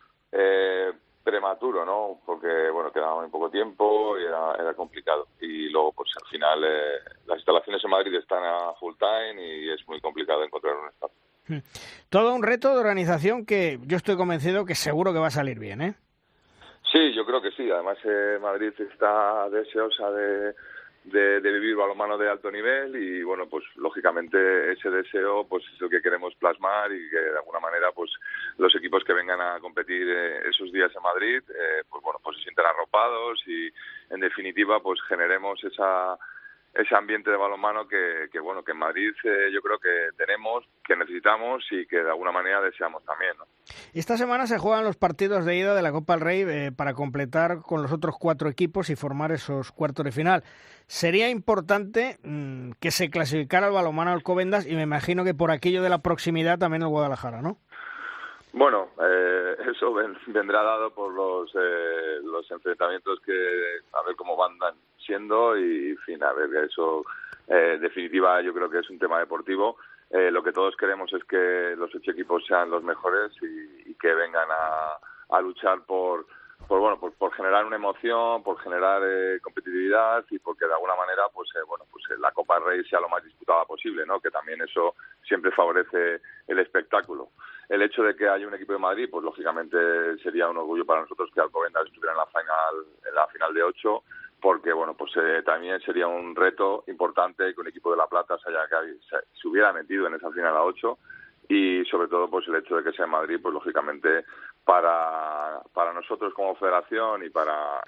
prematuro, ¿no? Porque, bueno, quedaba muy poco tiempo y era complicado. Y luego, pues al final, las instalaciones en Madrid están a full time y es muy complicado encontrar un espacio. Todo un reto de organización que yo estoy convencido que seguro que va a salir bien, ¿eh? Sí, yo creo que sí. Además, Madrid está deseosa de vivir balonmano de alto nivel y, bueno, pues lógicamente ese deseo pues es el que queremos plasmar y que de alguna manera pues los equipos que vengan a competir esos días en Madrid pues bueno, pues se sientan arropados y en definitiva pues generemos ese ambiente de balonmano que bueno, que en Madrid yo creo que tenemos, que necesitamos y que de alguna manera deseamos también, ¿no? Esta semana se juegan los partidos de ida de la Copa del Rey para completar con los otros 4 equipos y formar esos cuartos de final. Sería importante que se clasificara el balonmano Alcobendas y me imagino que por aquello de la proximidad también el Guadalajara, ¿no? Bueno, eso vendrá dado por los enfrentamientos que a ver cómo van siendo y, en fin, a ver, eso definitiva yo creo que es un tema deportivo. Lo que todos queremos es que los 8 equipos sean los mejores y que vengan a luchar por generar una emoción, por generar competitividad y porque de alguna manera pues la Copa del Rey sea lo más disputada posible, ¿no? Que también eso siempre favorece el espectáculo. El hecho de que haya un equipo de Madrid, pues lógicamente sería un orgullo para nosotros que Alcobendas estuviera en la final de 8, porque bueno, pues también sería un reto importante que un equipo de La Plata se hubiera metido en esa final a 8 y sobre todo pues el hecho de que sea en Madrid, pues lógicamente para nosotros como federación y para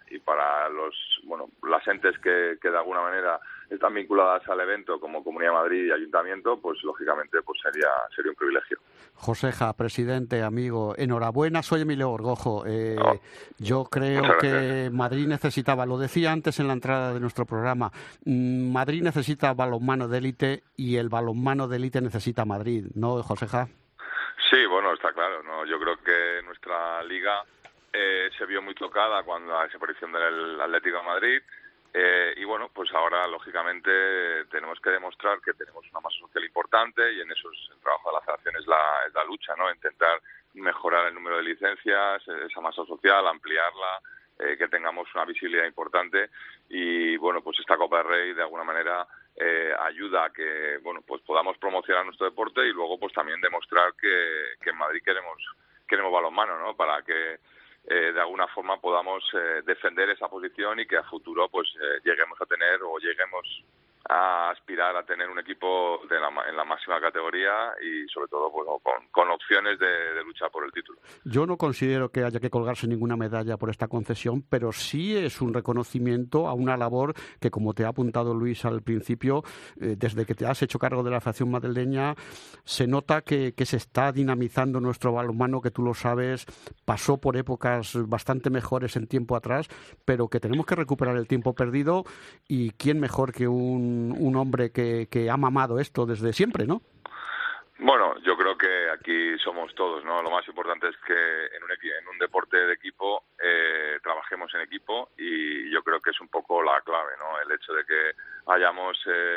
las entes que de alguna manera están vinculadas al evento como Comunidad de Madrid y Ayuntamiento, pues lógicamente pues sería un privilegio. Joseja, presidente, amigo, enhorabuena, soy Emilio Orgojo. Yo creo que Madrid necesitaba, lo decía antes en la entrada de nuestro programa, Madrid necesita balonmano de élite y el balonmano de élite necesita Madrid, ¿no, Joseja? Sí, bueno, está claro, ¿no? Yo creo que nuestra liga se vio muy tocada cuando la desaparición del Atlético de Madrid y bueno, pues ahora lógicamente tenemos que demostrar que tenemos una masa social importante y en eso el trabajo de la federación es la lucha, ¿no? Intentar mejorar el número de licencias, esa masa social, ampliarla, que tengamos una visibilidad importante y bueno, pues esta Copa del Rey de alguna manera ayuda a que, bueno, pues podamos promocionar nuestro deporte y luego pues también demostrar que en Madrid queremos balonmano, ¿no? Para que de alguna forma podamos defender esa posición y que a futuro pues lleguemos a tener o lleguemos a aspirar a tener un equipo en la máxima categoría y sobre todo pues, con opciones de luchar por el título. Yo no considero que haya que colgarse ninguna medalla por esta concesión, pero sí es un reconocimiento a una labor que, como te ha apuntado Luis al principio, desde que te has hecho cargo de la Federación Madrileña, se nota que se está dinamizando nuestro balonmano, que tú lo sabes, pasó por épocas bastante mejores en tiempo atrás, pero que tenemos que recuperar el tiempo perdido, y quién mejor que un hombre que ha mamado esto desde siempre, ¿no? Bueno, yo creo que aquí somos todos, ¿no? Lo más importante es que en un deporte de equipo trabajemos en equipo, y yo creo que es un poco la clave, ¿no? El hecho de que hayamos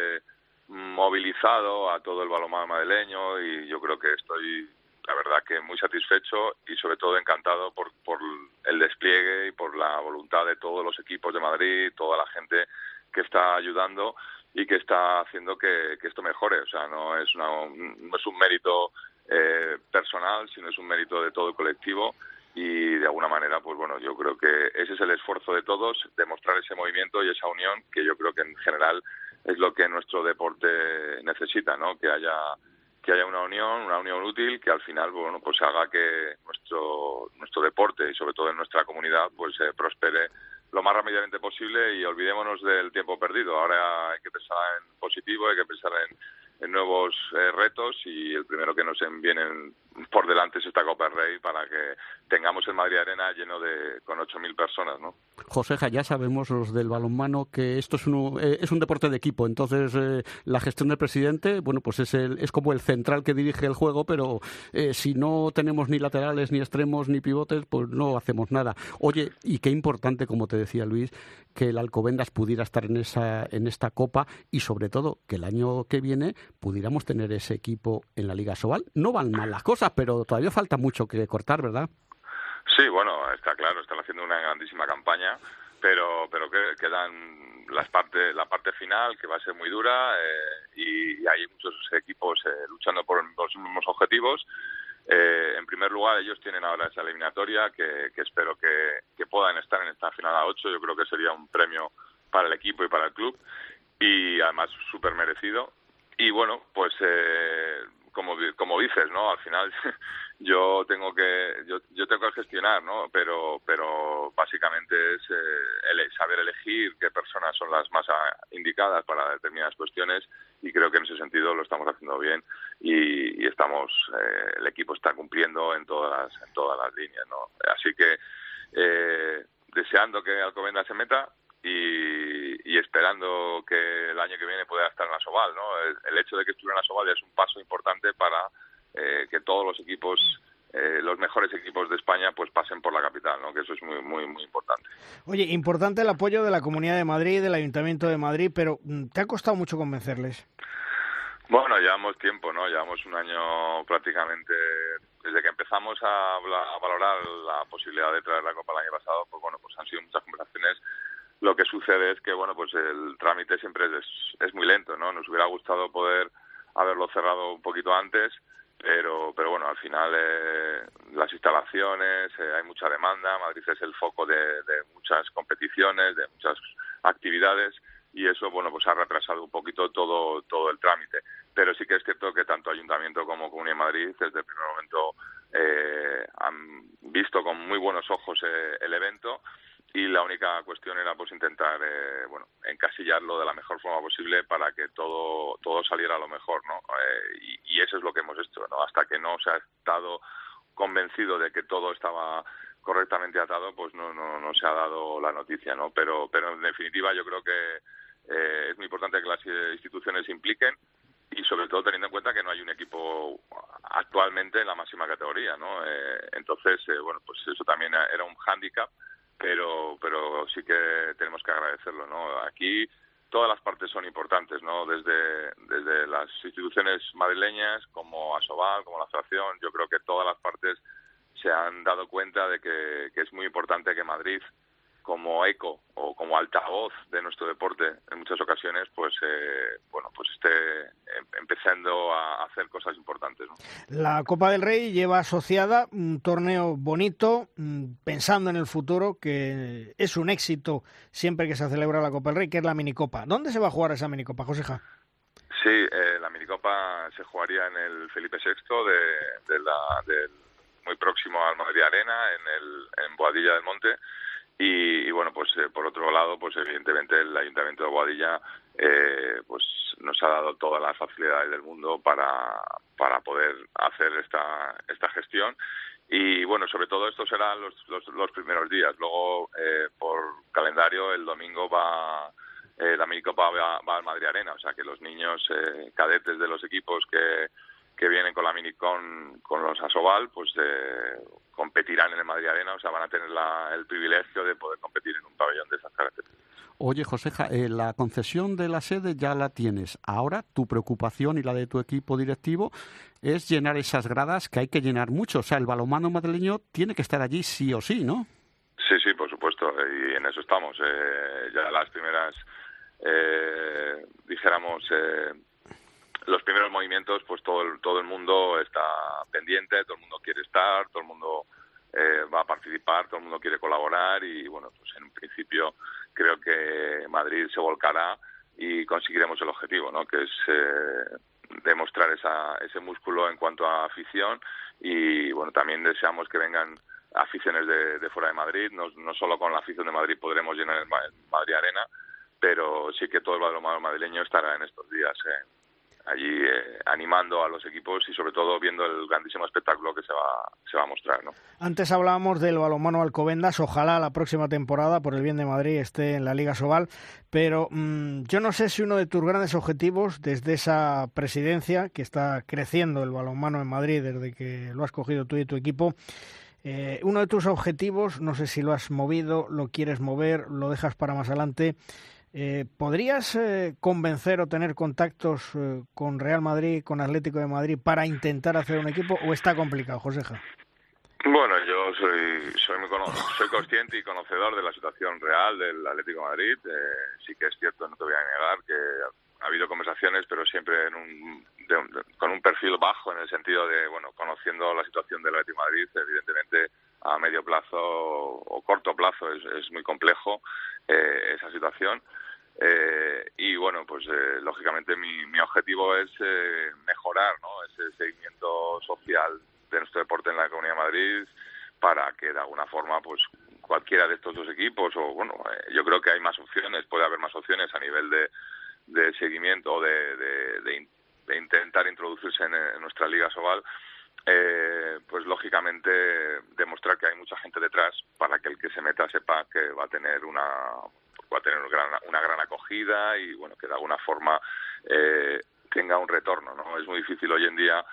movilizado a todo el balonmano madrileño, y yo creo que estoy, la verdad, que muy satisfecho y sobre todo encantado por el despliegue y por la voluntad de todos los equipos de Madrid, toda la gente que está ayudando y que está haciendo que esto mejore. O sea, no es un mérito personal, sino es un mérito de todo el colectivo, y de alguna manera, pues bueno, yo creo que ese es el esfuerzo de todos, demostrar ese movimiento y esa unión, que yo creo que en general es lo que nuestro deporte necesita, ¿no? Que haya una unión útil, que al final, bueno, pues haga que nuestro deporte y sobre todo en nuestra comunidad pues prospere lo más rápidamente posible y olvidémonos del tiempo perdido. Ahora hay que pensar en positivo, hay que pensar en nuevos retos, y el primero que nos vienen por delante es esta Copa del Rey, para que tengamos el Madrid Arena lleno con 8.000 personas, ¿no? Joseja, ya sabemos los del balonmano que esto es un deporte de equipo, entonces la gestión del presidente, bueno, pues es como el central que dirige el juego, pero si no tenemos ni laterales, ni extremos, ni pivotes, pues no hacemos nada. Oye, y qué importante, como te decía Luis, que el Alcobendas pudiera estar en esta Copa, y sobre todo que el año que viene pudiéramos tener ese equipo en la Liga Sobal. No van mal las cosas, pero todavía falta mucho que cortar, ¿verdad? Sí, bueno, está claro, están haciendo una grandísima campaña, pero que quedan la parte final, que va a ser muy dura, y hay muchos equipos luchando por los mismos objetivos. En primer lugar, ellos tienen ahora esa eliminatoria que espero que puedan estar en esta final a 8. Yo creo que sería un premio para el equipo y para el club, y además súper merecido. Y bueno, pues como dices, ¿no? Al final yo tengo que gestionar, ¿no? Pero básicamente es saber elegir qué personas son las más indicadas para determinadas cuestiones, y creo que en ese sentido lo estamos haciendo bien, y estamos el equipo está cumpliendo en todas las líneas, ¿no? Así que deseando que Alcobendas se meta, y esperando que el año que viene pueda estar en la Sobal, ¿no? El hecho de que estuviera en la Sobal ya es un paso importante para que todos los equipos, los mejores equipos de España, pues pasen por la capital, ¿no? Que eso es muy, muy, muy importante. Oye, importante el apoyo de la Comunidad de Madrid, del Ayuntamiento de Madrid, pero ¿te ha costado mucho convencerles? Bueno, llevamos tiempo, ¿no? Llevamos un año prácticamente, desde que empezamos a valorar la posibilidad de traer la Copa el año pasado, pues bueno, pues han sido muchas conversaciones. Lo que sucede es que, bueno, pues el trámite siempre es muy lento, ¿no? Nos hubiera gustado poder haberlo cerrado un poquito antes, pero bueno, al final las instalaciones, hay mucha demanda. Madrid es el foco de muchas competiciones, de muchas actividades, y eso, bueno, pues ha retrasado un poquito todo el trámite. Pero sí que es cierto que tanto Ayuntamiento como Comunidad de Madrid desde el primer momento han visto con muy buenos ojos el evento, y la única cuestión era pues intentar encasillarlo de la mejor forma posible para que todo saliera a lo mejor, ¿no? Y eso es lo que hemos hecho, ¿no? Hasta que no se ha estado convencido de que todo estaba correctamente atado, pues no se ha dado la noticia, ¿no? Pero en definitiva yo creo que es muy importante que las instituciones se impliquen, y sobre todo teniendo en cuenta que no hay un equipo actualmente en la máxima categoría, ¿no? Entonces, bueno, pues eso también era un hándicap, pero sí que tenemos que agradecerlo, ¿no? Aquí todas las partes son importantes, ¿no? Desde las instituciones madrileñas, como Asobal, como la Federación. Yo creo que todas las partes se han dado cuenta de que es muy importante que Madrid como eco o como altavoz de nuestro deporte en muchas ocasiones, pues esté empezando a hacer cosas importantes, ¿no? La Copa del Rey lleva asociada un torneo bonito, pensando en el futuro, que es un éxito siempre que se celebra la Copa del Rey, que es la minicopa. ¿Dónde se va a jugar esa minicopa, Joseja? Sí, la minicopa se jugaría en el Felipe VI del muy próximo al Madrid Arena, en Boadilla del Monte. Y bueno, pues por otro lado, pues evidentemente el Ayuntamiento de Boadilla pues nos ha dado todas las facilidades del mundo para poder hacer esta gestión. Y bueno, sobre todo estos serán los primeros días. Luego, por calendario, el domingo la minicopa va al Madrid Arena, o sea que los niños cadetes de los equipos que vienen con la minicon con los Asobal, pues competirán en el Madrid Arena, o sea, van a tener el privilegio de poder competir en un pabellón de esas características. Oye, Joseja, la concesión de la sede ya la tienes. Ahora tu preocupación y la de tu equipo directivo es llenar esas gradas, que hay que llenar mucho. O sea, el balonmano madrileño tiene que estar allí sí o sí, ¿no? Sí, por supuesto, y en eso estamos. Ya las primeras, los primeros movimientos, pues todo el mundo está pendiente, todo el mundo quiere estar, todo el mundo va a participar, todo el mundo quiere colaborar y bueno, pues en un principio creo que Madrid se volcará y conseguiremos el objetivo, ¿no? Que es demostrar ese músculo en cuanto a afición y bueno, también deseamos que vengan aficiones de fuera de Madrid, no solo con la afición de Madrid podremos llenar el Madrid Arena, pero sí que todo el balonmano madrileño estará en estos días allí animando a los equipos y sobre todo viendo el grandísimo espectáculo que se va a mostrar, ¿no? Antes hablábamos del balonmano Alcobendas, ojalá la próxima temporada, por el bien de Madrid, esté en la Liga Sobal, pero yo no sé si uno de tus grandes objetivos desde esa presidencia, que está creciendo el balonmano en Madrid desde que lo has cogido tú y tu equipo, uno de tus objetivos, no sé si lo has movido, lo quieres mover, lo dejas para más adelante. ¿Podrías convencer o tener contactos con Real Madrid, con Atlético de Madrid para intentar hacer un equipo o está complicado, Joseja? Bueno, yo soy consciente y conocedor de la situación real del Atlético de Madrid. Sí que es cierto, no te voy a negar, que ha habido conversaciones, pero siempre con un perfil bajo en el sentido de, bueno, conociendo la situación del Atlético de Madrid, evidentemente a medio plazo o corto plazo es muy complejo esa situación. Y bueno, pues lógicamente mi objetivo es mejorar, ¿no?, ese seguimiento social de nuestro deporte en la Comunidad de Madrid para que de alguna forma pues cualquiera de estos dos equipos o bueno, yo creo que hay más opciones, puede haber más opciones a nivel de seguimiento o de intentar introducirse en nuestra Liga Sobal, pues lógicamente demostrar que hay mucha gente detrás para que el que se meta sepa que va a tener una gran acogida y bueno, que de alguna forma tenga un retorno, ¿no? Es muy difícil hoy en día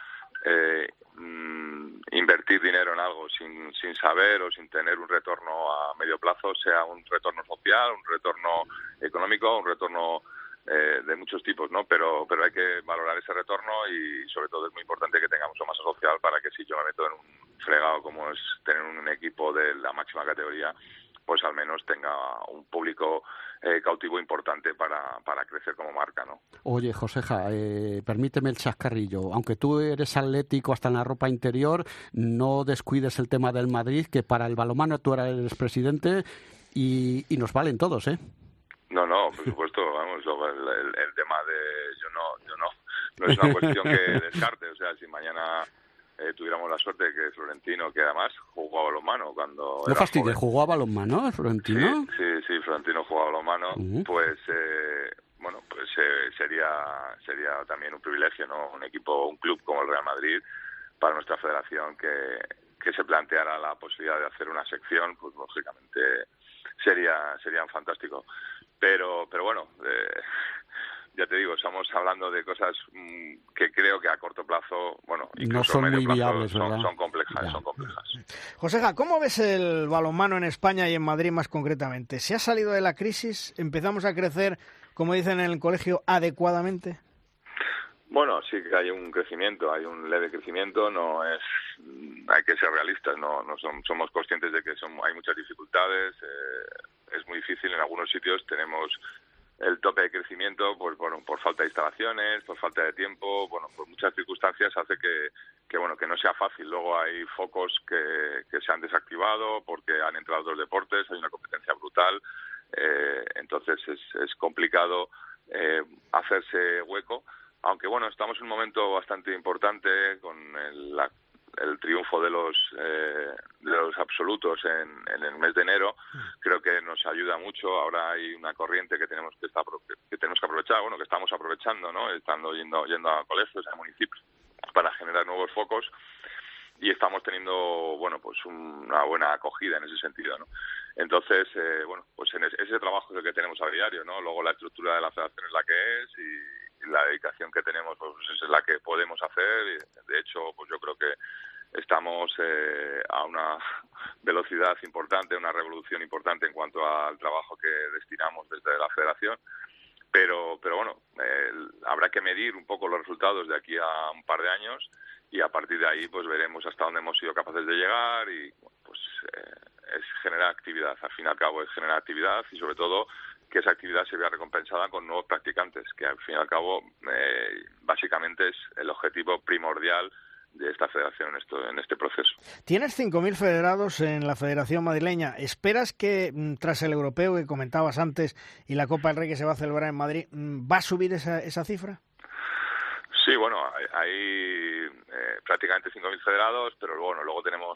invertir dinero en algo sin saber o sin tener un retorno a medio plazo, sea un retorno social, un retorno económico, un retorno de muchos tipos, ¿no? Pero hay que valorar ese retorno y sobre todo es muy importante que tengamos una masa social para que si yo me meto en un fregado como es tener un equipo de la máxima categoría, pues al menos tenga un público cautivo importante para crecer como marca, ¿no? Oye, Joseja, permíteme el chascarrillo. Aunque tú eres atlético hasta en la ropa interior, no descuides el tema del Madrid, que para el balonmano tú eres presidente y nos valen todos, ¿eh? No, por supuesto, vamos, el tema de no es una cuestión que descarte, o sea, si mañana tuviéramos la suerte de que Florentino, que además jugó a balonmano cuando no fastidies, ¿jugó a balonmano Florentino? Sí, Florentino jugó a balonmano, pues bueno, pues sería también un privilegio, ¿no? Un club como el Real Madrid para nuestra federación que se planteara la posibilidad de hacer una sección, pues lógicamente sería fantástico. Pero bueno, ya te digo, estamos hablando de cosas que creo que a corto plazo, bueno, incluso no son a medio muy plazo viables, son complejas. Joseja, ¿cómo ves el balonmano en España y en Madrid más concretamente? ¿Se ha salido de la crisis? ¿Empezamos a crecer, como dicen en el colegio, adecuadamente? Bueno, sí que hay un crecimiento, hay un leve crecimiento, hay que ser realistas, no somos conscientes de que hay muchas dificultades, muy difícil. En algunos sitios tenemos el tope de crecimiento, pues bueno, por falta de instalaciones, por falta de tiempo, bueno, por muchas circunstancias hace que bueno, que no sea fácil. Luego hay focos que se han desactivado porque han entrado otros deportes, hay una competencia brutal, entonces es complicado hacerse hueco, aunque bueno, estamos en un momento bastante importante con el triunfo de los absolutos en el mes de enero. Creo que nos ayuda mucho. Ahora hay una corriente que tenemos que aprovechar, bueno, que estamos aprovechando, ¿no? Estando yendo a colegios, a municipios, para generar nuevos focos, y estamos teniendo, bueno, pues una buena acogida en ese sentido, ¿no? Entonces, bueno, pues ese trabajo es el que tenemos a diario, ¿no? Luego la estructura de la federación es la que es, y la dedicación que tenemos pues es la que podemos hacer. Y de hecho, pues yo creo que estamos a una velocidad importante, una revolución importante en cuanto al trabajo que destinamos desde la federación. Pero bueno, habrá que medir un poco los resultados de aquí a un par de años, y a partir de ahí pues veremos hasta dónde hemos sido capaces de llegar, y pues es generar actividad. Al fin y al cabo es generar actividad, y sobre todo que esa actividad se vea recompensada con nuevos practicantes, que al fin y al cabo básicamente es el objetivo primordial de esta federación en este proceso. Tienes 5.000 federados en la Federación Madrileña. ¿Esperas que tras el europeo que comentabas antes y la Copa del Rey que se va a celebrar en Madrid, va a subir esa cifra? Sí, bueno, hay prácticamente 5.000 federados, pero luego tenemos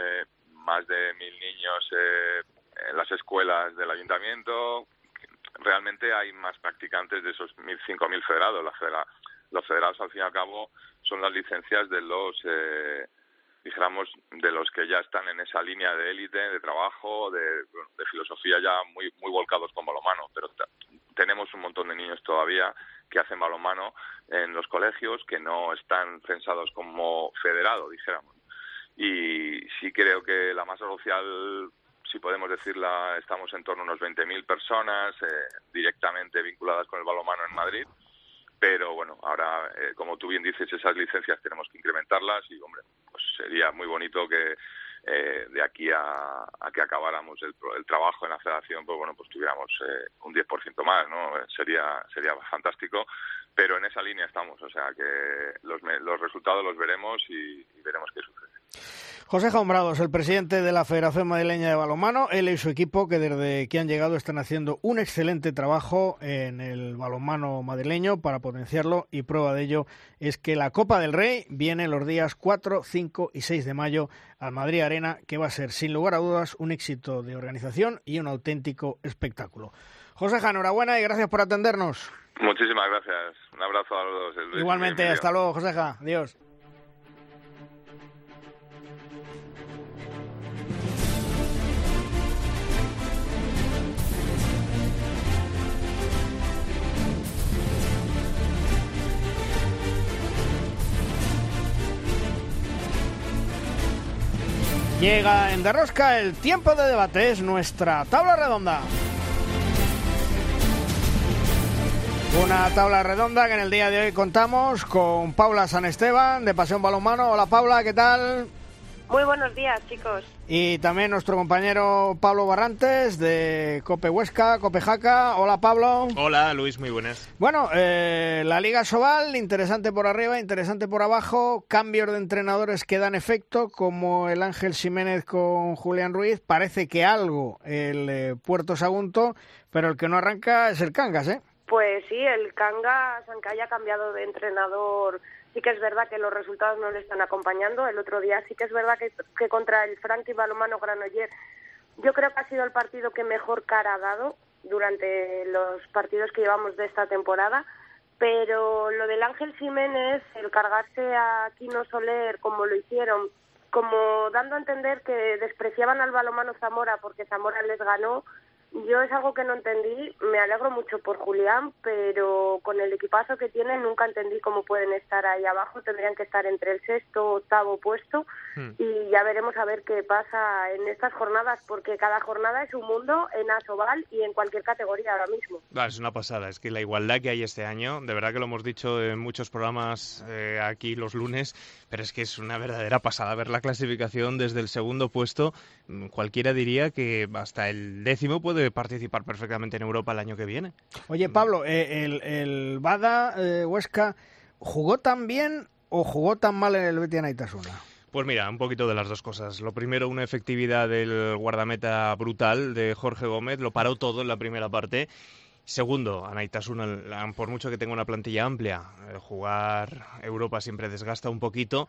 más de 1.000 niños en las escuelas del ayuntamiento. Realmente hay más practicantes de esos 5.000 federados. Los federados, al fin y al cabo, son las licencias de los, dijéramos, de los que ya están en esa línea de élite, de trabajo, de filosofía, ya muy volcados con balonmano. Pero tenemos un montón de niños todavía que hacen balonmano en los colegios, que no están pensados como federado, dijéramos. Y sí creo que la masa social, si podemos decirla, estamos en torno a unos 20.000 personas directamente vinculadas con el balonmano en Madrid. Pero bueno, ahora, como tú bien dices, esas licencias tenemos que incrementarlas, y hombre, pues sería muy bonito que de aquí a que acabáramos el trabajo en la federación, pues bueno, pues tuviéramos un 10% más, ¿no? Sería fantástico, pero en esa línea estamos, o sea que los resultados los veremos y veremos qué sucede. José Hombrados, el presidente de la Federación Madrileña de Balonmano, él y su equipo, que desde que han llegado están haciendo un excelente trabajo en el balonmano madrileño para potenciarlo, y prueba de ello es que la Copa del Rey viene los días 4, 5 y 6 de mayo al Madrid Arena, que va a ser sin lugar a dudas un éxito de organización y un auténtico espectáculo. José, enhorabuena y gracias por atendernos. Muchísimas gracias. Un abrazo a los dos. Igualmente, hasta luego, José. Adiós. Llega en Derrosca el tiempo de debate, es nuestra tabla redonda. Una tabla redonda que en el día de hoy contamos con Paula San Esteban, de Pasión Balonmano. Hola Paula, ¿qué tal? Muy buenos días, chicos. Y también nuestro compañero Pablo Barrantes, de Cope Huesca, Cope Jaca. Hola Pablo. Hola Luis, muy buenas. Bueno, la Liga Sobal, interesante por arriba, interesante por abajo. Cambios de entrenadores que dan efecto, como el Ángel Ximénez con Julián Ruiz. Parece que algo el Puerto Sagunto, pero el que no arranca es el Cangas, ¿eh? Pues sí, el Cangas, aunque haya cambiado de entrenador, sí que es verdad que los resultados no le están acompañando. El otro día sí que es verdad que contra el Franqui Balonmano Granollers, yo creo que ha sido el partido que mejor cara ha dado durante los partidos que llevamos de esta temporada. Pero lo del Ángel Ximénez, el cargarse a Quino Soler como lo hicieron, como dando a entender que despreciaban al balonmano Zamora porque Zamora les ganó, yo es algo que no entendí. Me alegro mucho por Julián, pero con el equipazo que tienen nunca entendí cómo pueden estar ahí abajo. Tendrían que estar entre el 6º, 8º puesto y ya veremos a ver qué pasa en estas jornadas, porque cada jornada es un mundo en Asobal y en cualquier categoría ahora mismo. Es una pasada, es que la igualdad que hay este año, de verdad que lo hemos dicho en muchos programas aquí los lunes, pero es que es una verdadera pasada ver la clasificación desde el segundo puesto. Cualquiera diría que hasta el 10º puede puede participar perfectamente en Europa el año que viene. Oye, Pablo, el Bada Huesca, ¿jugó tan bien o jugó tan mal en el Betis Anaitasuna? Pues mira, un poquito de las dos cosas. Lo primero, una efectividad del guardameta brutal de Jorge Gómez, lo paró todo en la primera parte. Segundo, Anaitasuna, por mucho que tenga una plantilla amplia, jugar Europa siempre desgasta un poquito.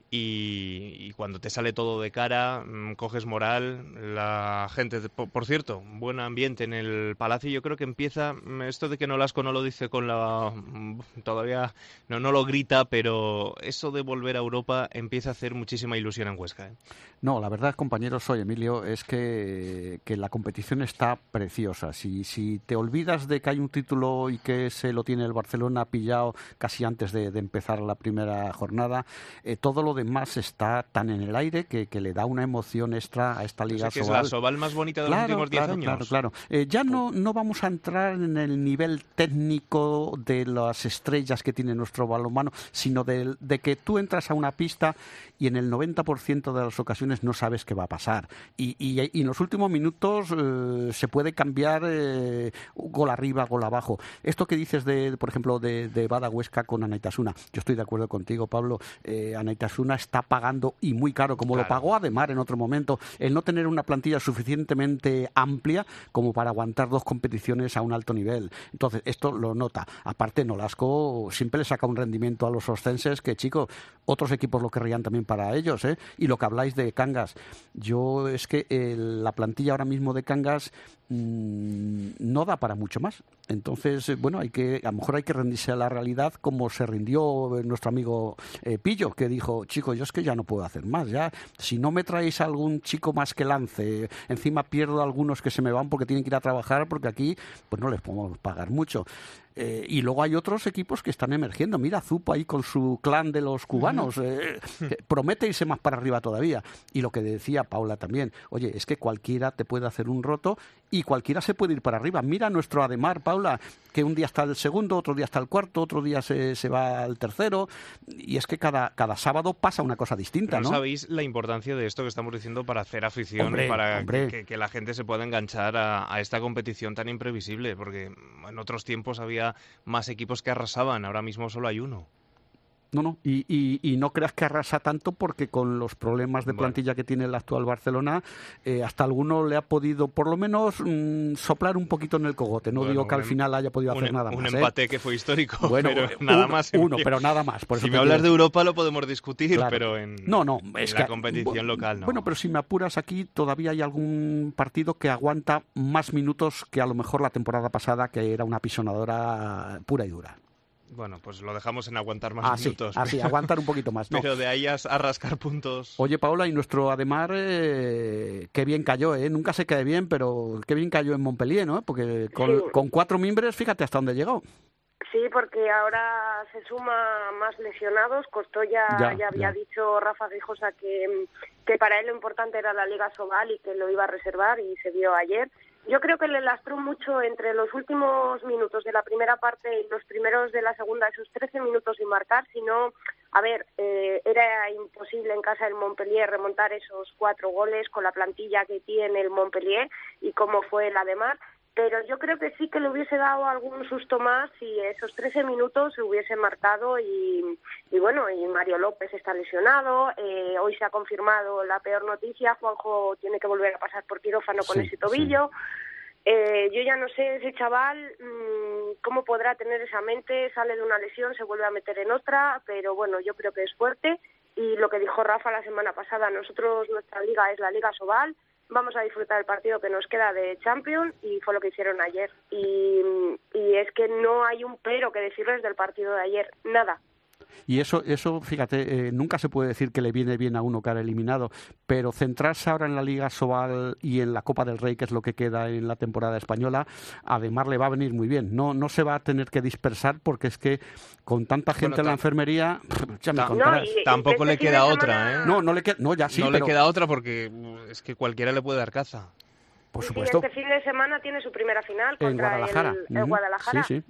Y cuando te sale todo de cara, coges moral, la gente, por cierto, buen ambiente en el Palacio. Yo creo que empieza, esto de que Nolasco no lo dice con la, todavía no lo grita, pero eso de volver a Europa empieza a hacer muchísima ilusión en Huesca, ¿eh? No, la verdad, compañeros, Emilio, es que la competición está preciosa. Si te olvidas de que hay un título y que se lo tiene el Barcelona pillado casi antes de empezar la primera jornada, todo lo demás está tan en el aire que le da una emoción extra a esta Liga Sobal. Es la Sobal más bonita de los últimos 10 años. Claro. Ya no vamos a entrar en el nivel técnico de las estrellas que tiene nuestro balonmano, sino de que tú entras a una pista y en el 90% de las ocasiones no sabes qué va a pasar. Y en los últimos minutos se puede cambiar gol arriba, gol abajo. Esto que dices, por ejemplo, de Bada Huesca con Anaitasuna, yo estoy de acuerdo contigo, Pablo. Anaitasuna está pagando, y muy caro, como lo pagó Ademar en otro momento, el no tener una plantilla suficientemente amplia como para aguantar dos competiciones a un alto nivel. Entonces, esto lo nota. Aparte, Nolasco siempre le saca un rendimiento a los oscenses que, chicos, otros equipos lo querrían también para ellos, ¿eh? Y lo que habláis de Cangas, yo es que la plantilla ahora mismo de Cangas no da para mucho más. Entonces, bueno, a lo mejor hay que rendirse a la realidad, como se rindió nuestro amigo Pillo, que dijo, chicos, yo es que ya no puedo hacer más, ya si no me traéis algún chico más que lance, encima pierdo a algunos que se me van porque tienen que ir a trabajar, porque aquí pues no les podemos pagar mucho. Y luego hay otros equipos que están emergiendo. Mira, Zupo ahí con su clan de los cubanos, promete irse más para arriba todavía. Y lo que decía Paula también, oye, es que cualquiera te puede hacer un roto y cualquiera se puede ir para arriba. Mira nuestro Ademar, Paula, que un día está el segundo, otro día está el cuarto, otro día se va al tercero, y es que cada sábado pasa una cosa distinta, pero ¿no? ¿Sabéis la importancia de esto que estamos diciendo para hacer afición, para que la gente se pueda enganchar a esta competición tan imprevisible? Porque en otros tiempos había más equipos que arrasaban, ahora mismo solo hay uno. No, y no creas que arrasa tanto, porque con los problemas de plantilla que tiene el actual Barcelona, hasta alguno le ha podido por lo menos soplar un poquito en el cogote. No digo que al final haya podido hacer nada más. Un empate que fue histórico, bueno, pero nada más. Pero nada más. Por eso si me hablas de Europa lo podemos discutir, claro. Pero en la competición local no. Bueno, pero si me apuras, aquí todavía hay algún partido que aguanta más minutos que a lo mejor la temporada pasada, que era una apisonadora pura y dura. Bueno, pues lo dejamos en aguantar más minutos. Así, aguantar un poquito más. No. Pero de ahí a rascar puntos. Oye, Paula, y nuestro Ademar, qué bien cayó, ¿eh? Nunca se cae bien, pero qué bien cayó en Montpellier, ¿no? Porque con 4 miembros, fíjate hasta dónde llegó. Sí, porque ahora se suma más lesionados. Costó ya había dicho Rafa Grijosa que para él lo importante era la Liga Sobal y que lo iba a reservar, y se vio ayer. Yo creo que le lastró mucho entre los últimos minutos de la primera parte y los primeros de la segunda, esos 13 minutos sin marcar. Si no, era imposible en casa del Montpellier remontar esos 4 goles con la plantilla que tiene el Montpellier y cómo fue el Ademar. Pero yo creo que sí que le hubiese dado algún susto más si esos 13 minutos se hubiese marcado. Y Mario López está lesionado. Hoy se ha confirmado la peor noticia: Juanjo tiene que volver a pasar por quirófano con ese tobillo. Yo ya no sé, ese chaval, cómo podrá tener esa mente. Sale de una lesión, se vuelve a meter en otra, pero bueno, yo creo que es fuerte. Y lo que dijo Rafa la semana pasada, nuestra liga es la Liga Sobal. Vamos a disfrutar el partido que nos queda de Champions, y fue lo que hicieron ayer. Y es que no hay un pero que decirles del partido de ayer, nada. Y eso fíjate, nunca se puede decir que le viene bien a uno quedar eliminado, pero centrarse ahora en la Liga Sobal y en la Copa del Rey, que es lo que queda en la temporada española, además le va a venir muy bien. No se va a tener que dispersar, porque es que con tanta gente en la enfermería, ya me contarás. Tampoco le queda otra, ¿eh? No le queda otra, porque es que cualquiera le puede dar caza. Por supuesto. Este fin de semana tiene su primera final contra el Guadalajara. Sí.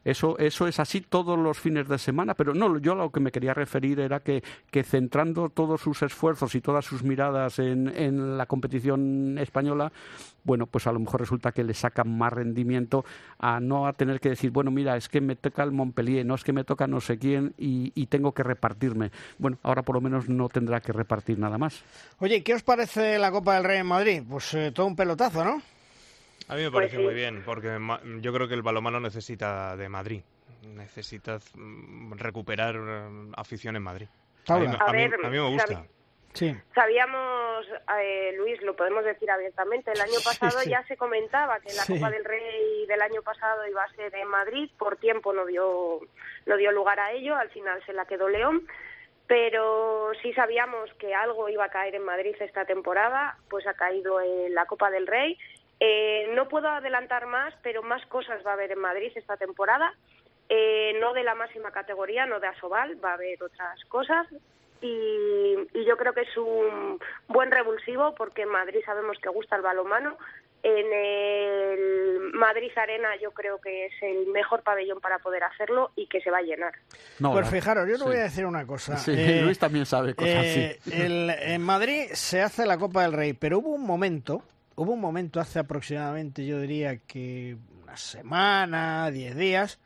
Eso es así todos los fines de semana, pero no, yo a lo que me quería referir era que centrando todos sus esfuerzos y todas sus miradas en la competición española, bueno, pues a lo mejor resulta que le sacan más rendimiento a no a tener que decir, bueno, mira, es que me toca el Montpellier, no es que me toca no sé quién y tengo que repartirme. Bueno, ahora por lo menos no tendrá que repartir nada más. Oye, ¿qué os parece la Copa del Rey en Madrid? Pues todo un pelotazo, ¿no? A mí me parece muy bien, porque yo creo que el balonmano necesita de Madrid. Necesita recuperar afición en Madrid. A mí me gusta. Sí. Sabíamos, Luis, lo podemos decir abiertamente, el año pasado ya se comentaba que la Copa del Rey del año pasado iba a ser en Madrid, por tiempo no dio lugar a ello, al final se la quedó León, pero sí sabíamos que algo iba a caer en Madrid esta temporada, pues ha caído en la Copa del Rey. No puedo adelantar más, pero más cosas va a haber en Madrid esta temporada, no de la máxima categoría, no de Asobal, va a haber otras cosas. Y yo creo que es un buen revulsivo porque en Madrid sabemos que gusta el balonmano. En el Madrid Arena yo creo que es el mejor pabellón para poder hacerlo y que se va a llenar. No, pues fijaros, yo te voy a decir una cosa. Sí, Luis también sabe cosas así. En Madrid se hace la Copa del Rey, pero hubo un momento hace aproximadamente, yo diría que una semana, 10 días,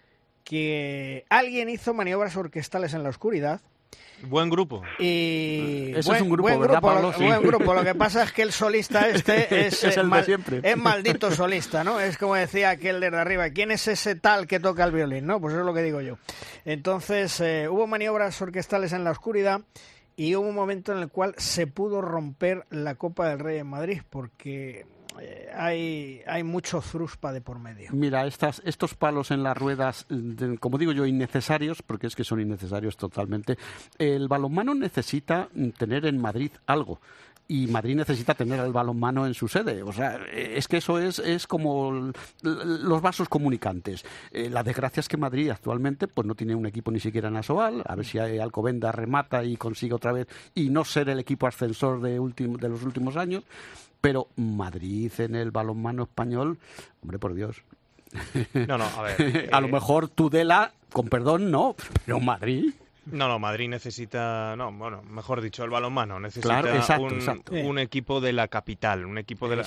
que alguien hizo maniobras orquestales en la oscuridad. Buen grupo. Y eso es un grupo, ¿verdad, Pablo? Buen grupo. Lo que pasa es que el solista es el de siempre. Es maldito solista, ¿no? Es como decía aquel de arriba. ¿Quién es ese tal que toca el violín? ¿No? Pues eso es lo que digo yo. Entonces, hubo maniobras orquestales en la oscuridad y hubo un momento en el cual se pudo romper la Copa del Rey en Madrid porque hay mucho fruspa de por medio. Mira, estos palos en las ruedas, como digo yo, innecesarios, porque es que son innecesarios totalmente. El balonmano necesita tener en Madrid algo. Y Madrid necesita tener el balonmano en su sede. O sea, es que eso es como los vasos comunicantes. La desgracia es que Madrid actualmente pues no tiene un equipo ni siquiera en Asobal. A ver si Alcobendas remata y consigue otra vez y no ser el equipo ascensor de los últimos años. Pero Madrid en el balonmano español, hombre, por Dios. No, a ver. A lo mejor Tudela, con perdón, no, pero Madrid. No, Madrid necesita, mejor dicho, el balonmano necesita un equipo de la capital, un equipo de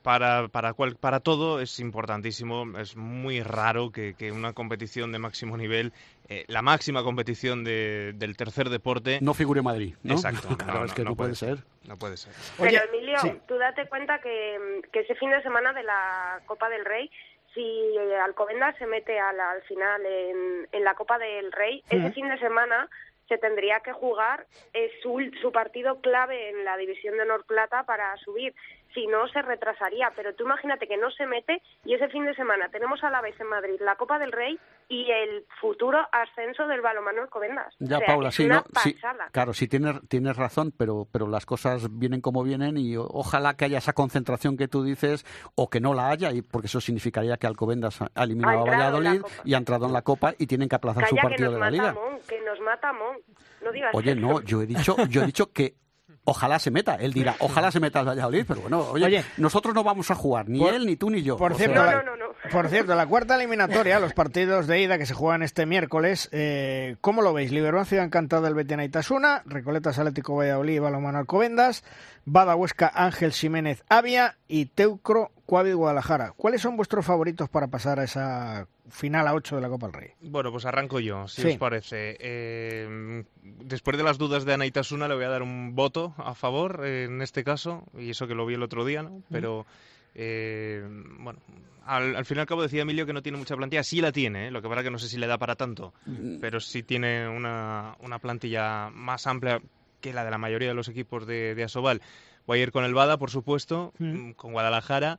para todo es importantísimo, es muy raro que una competición de máximo nivel, la máxima competición del tercer deporte no figure Madrid, ¿no? Exacto, claro, es que no puede ser. No puede ser. Pero Emilio, tú date cuenta que ese fin de semana de la Copa del Rey, si Alcobendas se mete al final en la Copa del Rey, ese fin de semana se tendría que jugar su partido clave en la División de Honor Plata para subir. Si no, se retrasaría. Pero tú imagínate que no se mete y ese fin de semana tenemos a la vez en Madrid la Copa del Rey y el futuro ascenso del balonmano Alcobendas. Ya, o sea, Paula, es sí, una pasada. Claro, sí tienes razón, pero las cosas vienen como vienen y ojalá que haya esa concentración que tú dices o que no la haya, y porque eso significaría que Alcobendas ha eliminado a Valladolid y ha entrado en la Copa y tienen que aplazar su partido de la Liga. Que nos mata Mon. No digas Oye, eso. no, yo he dicho que ojalá se meta. Él dirá, ojalá se meta al Valladolid, pero bueno, oye, nosotros no vamos a jugar, ni él, ni tú, ni yo. Por cierto, Por cierto, la cuarta eliminatoria, los partidos de ida que se juegan este miércoles, ¿cómo lo veis? Liberón Ciudad Encantada del Betis Naitasuna, Recoletas Atlético Valladolid Balonmano Alcobendas, Bada Huesca Ángel Ximénez Avia y Teucro Cuavi Guadalajara. ¿Cuáles son vuestros favoritos para pasar a esa final a 8 de la Copa del Rey? Bueno, pues arranco yo, si os parece. Después de las dudas de Anaitasuna le voy a dar un voto a favor en este caso, y eso que lo vi el otro día, ¿no? Pero bueno, al fin y al cabo decía Emilio que no tiene mucha plantilla. Sí la tiene, ¿eh? Lo que pasa que no sé si le da para tanto, pero sí tiene una plantilla más amplia que la de la mayoría de los equipos de Asobal. Voy a ir con el Bada, por supuesto, con Guadalajara.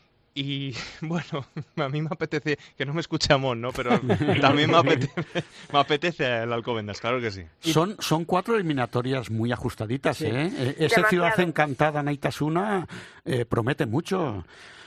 Y bueno, a mí me apetece, que no me escucha Mon, ¿no? Pero también me apetece el Alcobendas, claro que sí. Son 4 eliminatorias muy ajustaditas, sí. Ese Ciudad Encantada Naitasuna promete mucho.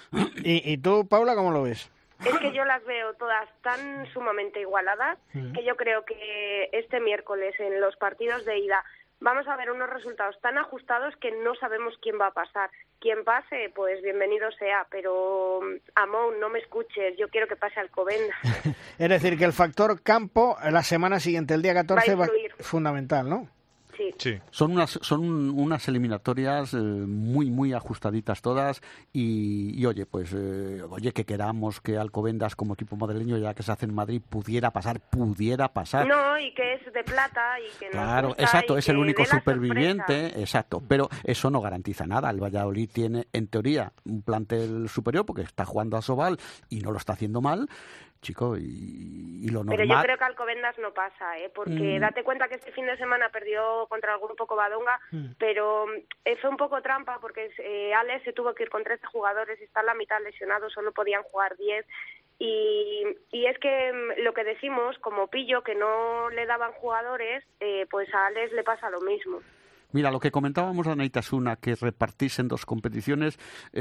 ¿Y tú, Paula, cómo lo ves? Es que yo las veo todas tan sumamente igualadas que yo creo que este miércoles en los partidos de ida vamos a ver unos resultados tan ajustados que no sabemos quién va a pasar. quien pase, pues bienvenido sea, pero Amón, no me escuches, yo quiero que pase Alcobendas. Es decir, que el factor campo la semana siguiente, el día 14, va fundamental, ¿no? Sí. Son unas eliminatorias muy ajustaditas todas y oye, pues que queramos que Alcobendas como equipo madrileño, ya que se hace en Madrid, pudiera pasar. No, y que es de plata y que claro, nos gusta, exacto, y es el único superviviente, sorpresa. exacto, pero eso no garantiza nada. El Valladolid tiene, en teoría, un plantel superior porque está jugando a Sobal y no lo está haciendo mal. Chico, y lo normal... Pero yo creo que Alcobendas no pasa, porque date cuenta que este fin de semana perdió contra el Grupo Covadonga, pero fue un poco trampa porque Alex se tuvo que ir con 13 jugadores y está la mitad lesionados, solo podían jugar 10. Y es que lo que decimos, como Pillo, que no le daban jugadores, pues a Alex le pasa lo mismo. Mira, lo que comentábamos de Anaitasuna, que repartirse en 2 competiciones,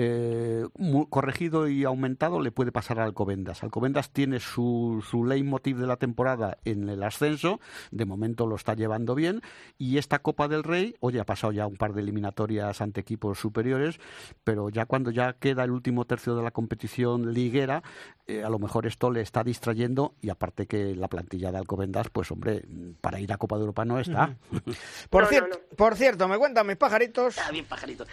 corregido y aumentado, le puede pasar a Alcobendas. Alcobendas tiene su leitmotiv de la temporada en el ascenso, de momento lo está llevando bien, y esta Copa del Rey, ha pasado ya un par de eliminatorias ante equipos superiores, pero ya cuando ya queda el último tercio de la competición liguera, a lo mejor esto le está distrayendo, y aparte que la plantilla de Alcobendas, pues hombre, para ir a Copa de Europa no está. Por cierto, me cuentan mis pajaritos. Bien, pajarito.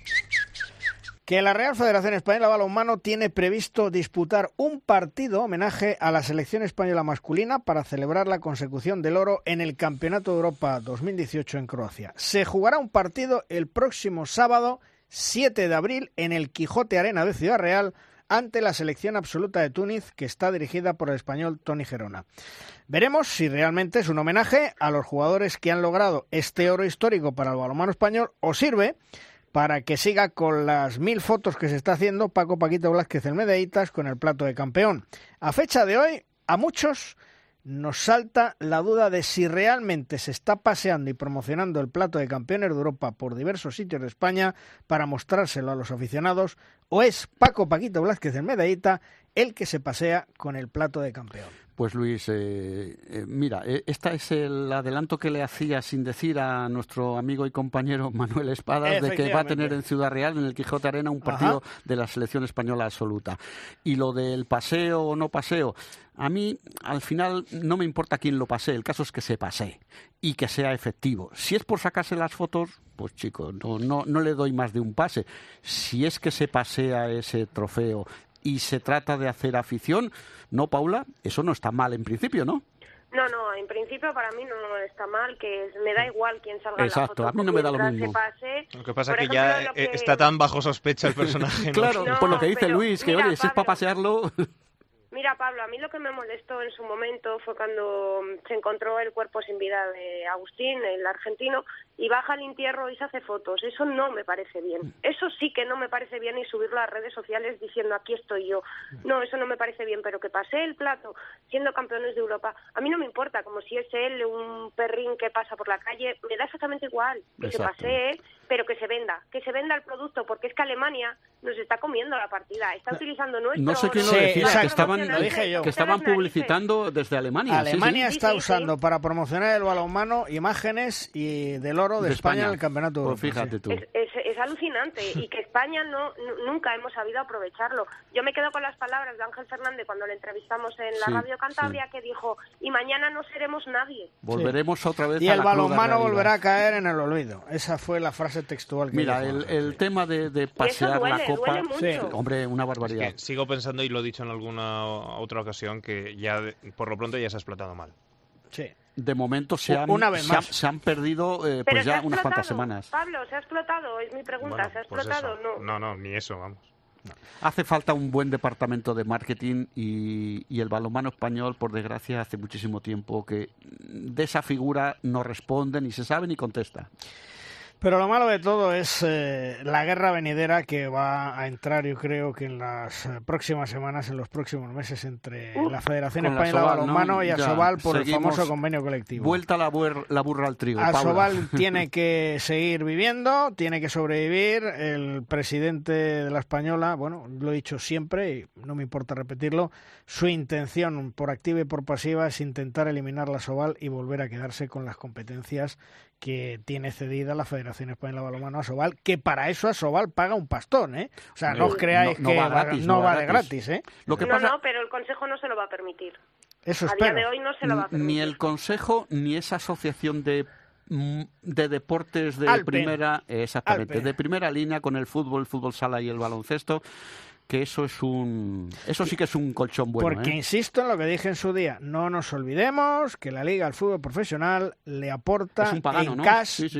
Que la Real Federación Española de Balonmano tiene previsto disputar un partido homenaje a la selección española masculina para celebrar la consecución del oro en el Campeonato de Europa 2018 en Croacia. Se jugará un partido el próximo sábado 7 de abril en el Quijote Arena de Ciudad Real ante la selección absoluta de Túnez, que está dirigida por el español Toni Gerona. Veremos si realmente es un homenaje a los jugadores que han logrado este oro histórico para el balonmano español o sirve para que siga con las 1000 fotos que se está haciendo Paquito Blázquez el Medeitas con el plato de campeón. A fecha de hoy, a muchos nos salta la duda de si realmente se está paseando y promocionando el plato de campeones de Europa por diversos sitios de España para mostrárselo a los aficionados, o es Paquito Blázquez el Medeita el que se pasea con el plato de campeón. Pues Luis, mira, este es el adelanto que le hacía sin decir a nuestro amigo y compañero Manuel Espadas de que va a tener en Ciudad Real, en el Quijote Arena, un partido de la selección española absoluta. Y lo del paseo o no paseo, a mí al final no me importa quién lo pasee, el caso es que se pasee y que sea efectivo. Si es por sacarse las fotos, pues chico, no le doy más de un pase. Si es que se pasea ese trofeo y se trata de hacer afición, ¿no, Paula? Eso no está mal en principio, ¿no? No, en principio para mí no está mal, que me da igual quién salga en la foto. Exacto, a mí no me da lo mismo. Lo que pasa es que ya está tan bajo sospecha el personaje. Claro, por lo que dice Luis, que oye, si es para pasearlo... Mira, Pablo, a mí lo que me molestó en su momento fue cuando se encontró el cuerpo sin vida de Agustín, el argentino, y baja al entierro y se hace fotos. Eso no me parece bien. Eso sí que no me parece bien, y subirlo a las redes sociales diciendo aquí estoy yo. No, eso no me parece bien, pero que pase el plato siendo campeones de Europa, a mí no me importa, como si es él un perrín que pasa por la calle, me da exactamente igual que se pase él, pero que se venda el producto, porque es que Alemania nos está comiendo la partida, está utilizando nuestro... No sé quién lo decía, que estaban publicitando desde Alemania. Alemania está usando para promocionar el balonmano imágenes y del oro de España en el Campeonato de Europa. Pues fíjate tú. Es alucinante, y que España nunca hemos sabido aprovecharlo. Yo me quedo con las palabras de Ángel Fernández cuando le entrevistamos en la Radio Cantabria, que dijo, y mañana no seremos nadie. Volveremos otra vez y a el la balonmano volverá a caer en el olvido. Esa fue la frase textual que Mira, el tema de pasear la Copa, hombre, una barbaridad. Es que sigo pensando, y lo he dicho en alguna otra ocasión, que ya por lo pronto ya se ha explotado mal. Sí. De momento se han perdido pues ya unas cuantas semanas. Pablo, ¿se ha explotado? Es mi pregunta. Bueno, ¿se ha explotado? Pues no, ni eso, vamos. No. Hace falta un buen departamento de marketing y el balonmano español, por desgracia, hace muchísimo tiempo que de esa figura no responde, ni se sabe, ni contesta. Pero lo malo de todo es la guerra venidera que va a entrar, yo creo que en las próximas semanas, en los próximos meses, entre la Federación Española de Balonmano y Asobal por el famoso convenio colectivo. Vuelta la burra al trigo. Asobal tiene que seguir viviendo, tiene que sobrevivir. El presidente de la Española, bueno, lo he dicho siempre y no me importa repetirlo, su intención por activa y por pasiva es intentar eliminar la Asobal y volver a quedarse con las competencias que tiene cedida la Federación Española de Balonmano a Asobal, que para eso Asobal paga un pastón, ¿eh? O sea, no os creáis que no va de gratis, ¿eh? No, pero el Consejo no se lo va a permitir. Eso a espero. día de hoy no se lo va a permitir. Ni el Consejo ni esa asociación de deportes de Alpen. primera, exactamente, Alpen. de primera línea con el fútbol sala y el baloncesto, que eso sí que es un colchón bueno. Porque insisto en lo que dije en su día, no nos olvidemos que la Liga al Fútbol Profesional le aporta pagano, en ¿no? cash Sí.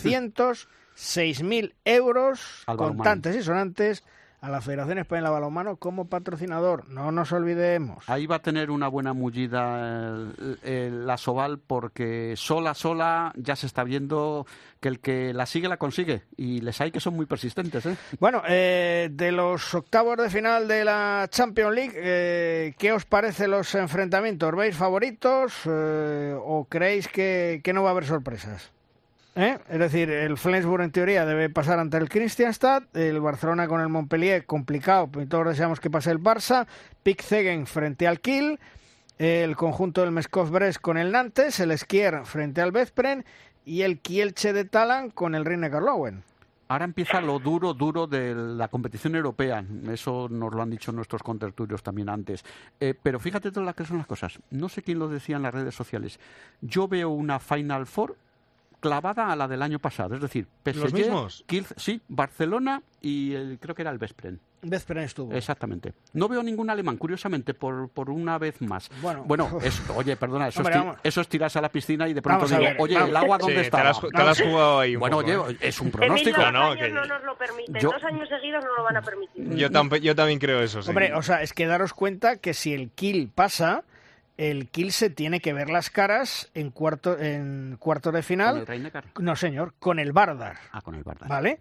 206.000 euros Al contantes y sonantes a la Federación Española de Balonmano como patrocinador. No nos olvidemos. Ahí va a tener una buena mullida la Asobal, porque sola ya se está viendo que el que la sigue la consigue, y les hay que son muy persistentes, ¿eh? Bueno, de los octavos de final de la Champions League, ¿qué os parecen los enfrentamientos? ¿Veis favoritos o creéis que no va a haber sorpresas? Es decir, el Flensburg en teoría debe pasar ante el Kristianstad, el Barcelona con el Montpellier complicado, pero todos deseamos que pase el Barça, Pick-Zegen frente al Kiel, el conjunto del Meskov-Brest con el Nantes, el Skier frente al Veszprém y el Kielce de Talan con el Rhein-Neckar-Löwen. Ahora empieza lo duro de la competición europea. Eso nos lo han dicho nuestros contertulios también antes. Pero fíjate todas las que son las cosas. No sé quién lo decía en las redes sociales. Yo veo una Final Four clavada a la del año pasado, es decir, PSG, ¿los mismos? Kiel, sí, Barcelona y creo que era el Veszprém. Veszprém estuvo. Exactamente. No veo ningún alemán, curiosamente, por una vez más. Bueno, oye, perdona, hombre, eso es tirarse a la piscina y de pronto Vamos a digo, ver, oye, ¿el agua dónde está? Te la has jugado ahí un bueno, poco, oye, es un pronóstico. En 2 años no nos lo permiten. 2 años seguidos no lo van a permitir. Yo también creo eso, sí. Hombre, o sea, es que daros cuenta que si el Kiel pasa, el Kiel se tiene que ver las caras en cuarto de final. ¿Con el Rhein-Neckar? No, señor, con el Vardar. Con el Vardar. ¿Vale?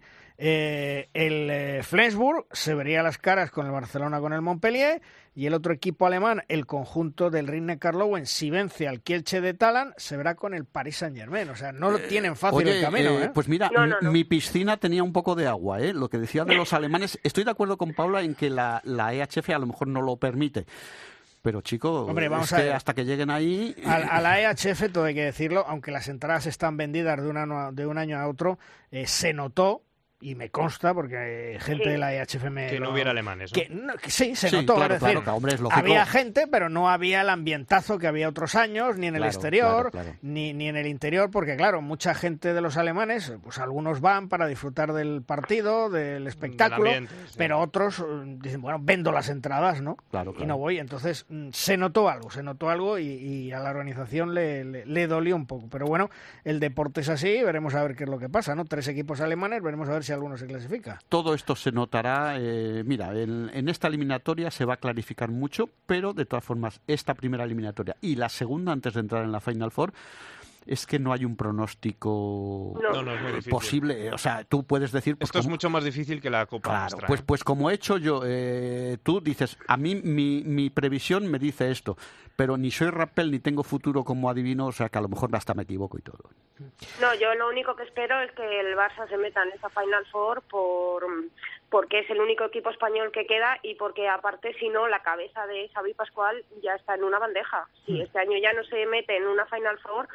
El Flensburg se vería las caras con el Barcelona, con el Montpellier, y el otro equipo alemán, el conjunto del Rhein-Neckar-Löwen, si vence al Kielce de Talan, se verá con el Paris Saint-Germain. O sea, no lo tienen fácil el camino, ¿eh? Pues mira, No. mi piscina tenía un poco de agua, ¿eh? Lo que decía de los alemanes, estoy de acuerdo con Paula en que la EHF a lo mejor no lo permite. Pero, chico, hombre, vamos es que hasta que lleguen ahí... A la EHF, todo hay que decirlo, aunque las entradas están vendidas de un año a otro, se notó, y me consta, porque gente de la EHF que no hubiera alemanes, ¿no? Sí, se notó, claro, es decir, hombre, es lógico. había gente, pero no había el ambientazo que había otros años, ni en el exterior, claro. Ni en el interior, porque claro, mucha gente de los alemanes, pues algunos van para disfrutar del partido, del espectáculo, ambiente, sí. pero otros dicen, bueno, vendo las entradas, ¿no? Claro. Y no voy, entonces se notó algo y a la organización le dolió un poco, pero bueno, el deporte es así, veremos a ver qué es lo que pasa, ¿no? 3 equipos alemanes, veremos a ver si alguno se clasifica. Todo esto se notará, mira, en esta eliminatoria se va a clarificar mucho, pero de todas formas, esta primera eliminatoria y la segunda antes de entrar en la Final Four, es que no hay un pronóstico No, es muy difícil. posible. O sea, tú puedes decir... Pues, esto es mucho más difícil que la Copa Claro, nuestra, pues como he hecho yo, tú dices, a mí mi previsión me dice esto, pero ni soy rappel ni tengo futuro como adivino, o sea que a lo mejor hasta me equivoco y todo. No, yo lo único que espero es que el Barça se meta en esa Final Four porque es el único equipo español que queda y porque aparte, si no, la cabeza de Xavi Pascual ya está en una bandeja. Si este año ya no se mete en una Final Four,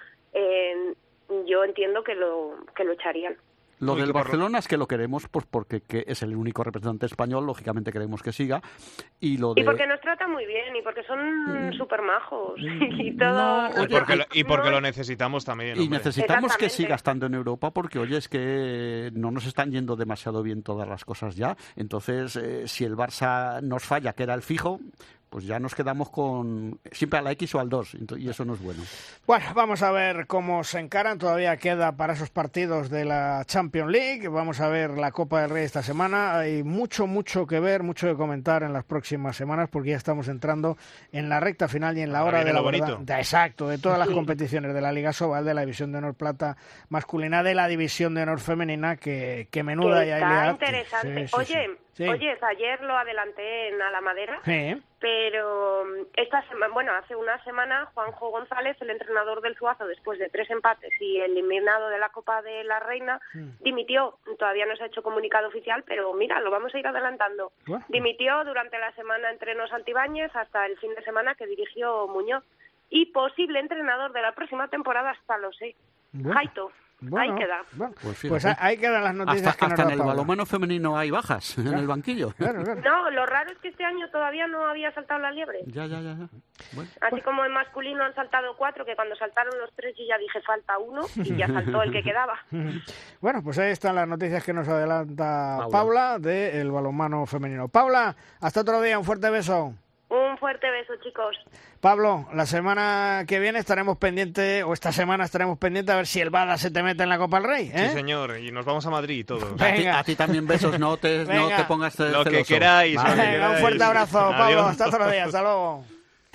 yo entiendo que lo echarían. Lo del Barcelona es que lo queremos pues porque es el único representante español, lógicamente queremos que siga. Y porque nos trata muy bien y porque son súper majos y todo. Y porque lo necesitamos también. Y hombre. necesitamos que siga estando en Europa porque, oye, es que no nos están yendo demasiado bien todas las cosas ya. Entonces, si el Barça nos falla, que era el fijo, pues ya nos quedamos con siempre a la X o al 2, y eso no es bueno. Bueno, vamos a ver cómo se encaran. Todavía queda para esos partidos de la Champions League. Vamos a ver la Copa del Rey esta semana. Hay mucho que ver, mucho que comentar en las próximas semanas, porque ya estamos entrando en la recta final y en la hora de la verdad. Exacto, de todas las competiciones de la Liga Sobal, de la División de Honor Plata masculina, de la División de Honor femenina, que menuda ya está interesante. Sí. Oye, ayer lo adelanté en A la Madera, pero esta semana, hace una semana, Juanjo González, el entrenador del Zuazo, después de 3 empates y eliminado de la Copa de la Reina, dimitió. Todavía no se ha hecho comunicado oficial, pero mira, lo vamos a ir adelantando. Dimitió durante la semana entrenó Santibáñez hasta el fin de semana que dirigió Muñoz. Y posible entrenador de la próxima temporada, hasta lo sé. Jaito. Ahí queda. Bueno, pues ahí quedan las noticias que nos hasta da en el Paula. balonmano femenino hay bajas en el banquillo. Claro. No, lo raro es que este año todavía no había saltado la liebre. Ya. Bueno. Así como en masculino han saltado 4, que cuando saltaron los 3 yo ya dije falta 1 y ya saltó el que quedaba. Bueno, pues ahí están las noticias que nos adelanta Paula del balonmano femenino. Paula, hasta otro día, un fuerte beso. Un fuerte beso, chicos. Pablo, la semana que viene estaremos pendientes, o esta semana estaremos pendientes a ver si el Bada se te mete en la Copa del Rey, ¿eh? Sí, señor, y nos vamos a Madrid todos. A ti también besos, no te pongas celoso. Lo que queráis. Venga, un fuerte abrazo, Pablo, Adiós. hasta otro día, hasta luego.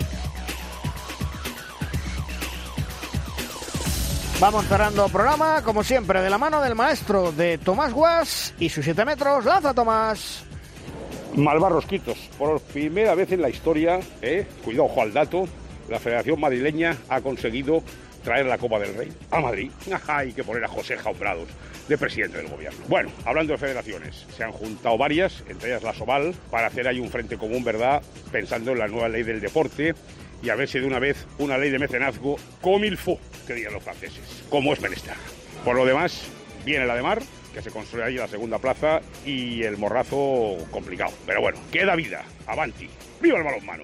Vamos cerrando programa, como siempre, de la mano del maestro de Tomás Guas y sus 7 metros. ¡Lanza, Tomás! Malvarrosquitos, por primera vez en la historia, cuidado, ojo al dato, la Federación Madrileña ha conseguido traer la Copa del Rey a Madrid. Hay que poner a José Jaumbrados de presidente del gobierno. Bueno, hablando de federaciones, se han juntado varias, entre ellas la Soval, para hacer ahí un frente común, ¿verdad?, pensando en la nueva ley del deporte y a ver si de una vez una ley de mecenazgo comme il faut, que dirían los franceses, como es menester. Por lo demás, viene la de Mar, que se construye ahí la segunda plaza, y el morrazo complicado. Pero bueno, queda vida. Avanti. ¡Viva el balonmano!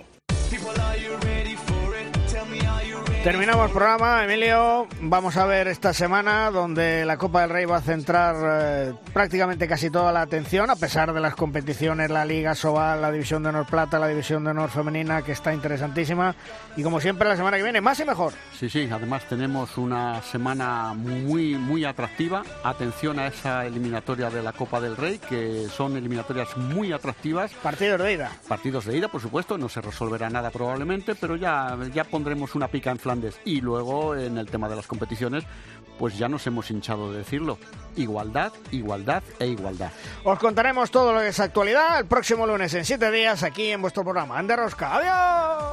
Terminamos programa, Emilio. Vamos a ver esta semana donde la Copa del Rey va a centrar prácticamente casi toda la atención, a pesar de las competiciones, la Liga Sobal, la División de Honor Plata, la División de Honor Femenina, que está interesantísima. Y como siempre, la semana que viene, más y mejor. Sí, además tenemos una semana muy atractiva. Atención a esa eliminatoria de la Copa del Rey, que son eliminatorias muy atractivas. Partidos de ida. Partidos de ida, por supuesto, no se resolverá nada probablemente, pero ya pondremos una pica en Flandes. Y luego, en el tema de las competiciones, pues ya nos hemos hinchado de decirlo. Igualdad e igualdad. Os contaremos todo lo que es actualidad el próximo lunes en 7 días aquí en vuestro programa En Derrosca. ¡Adiós!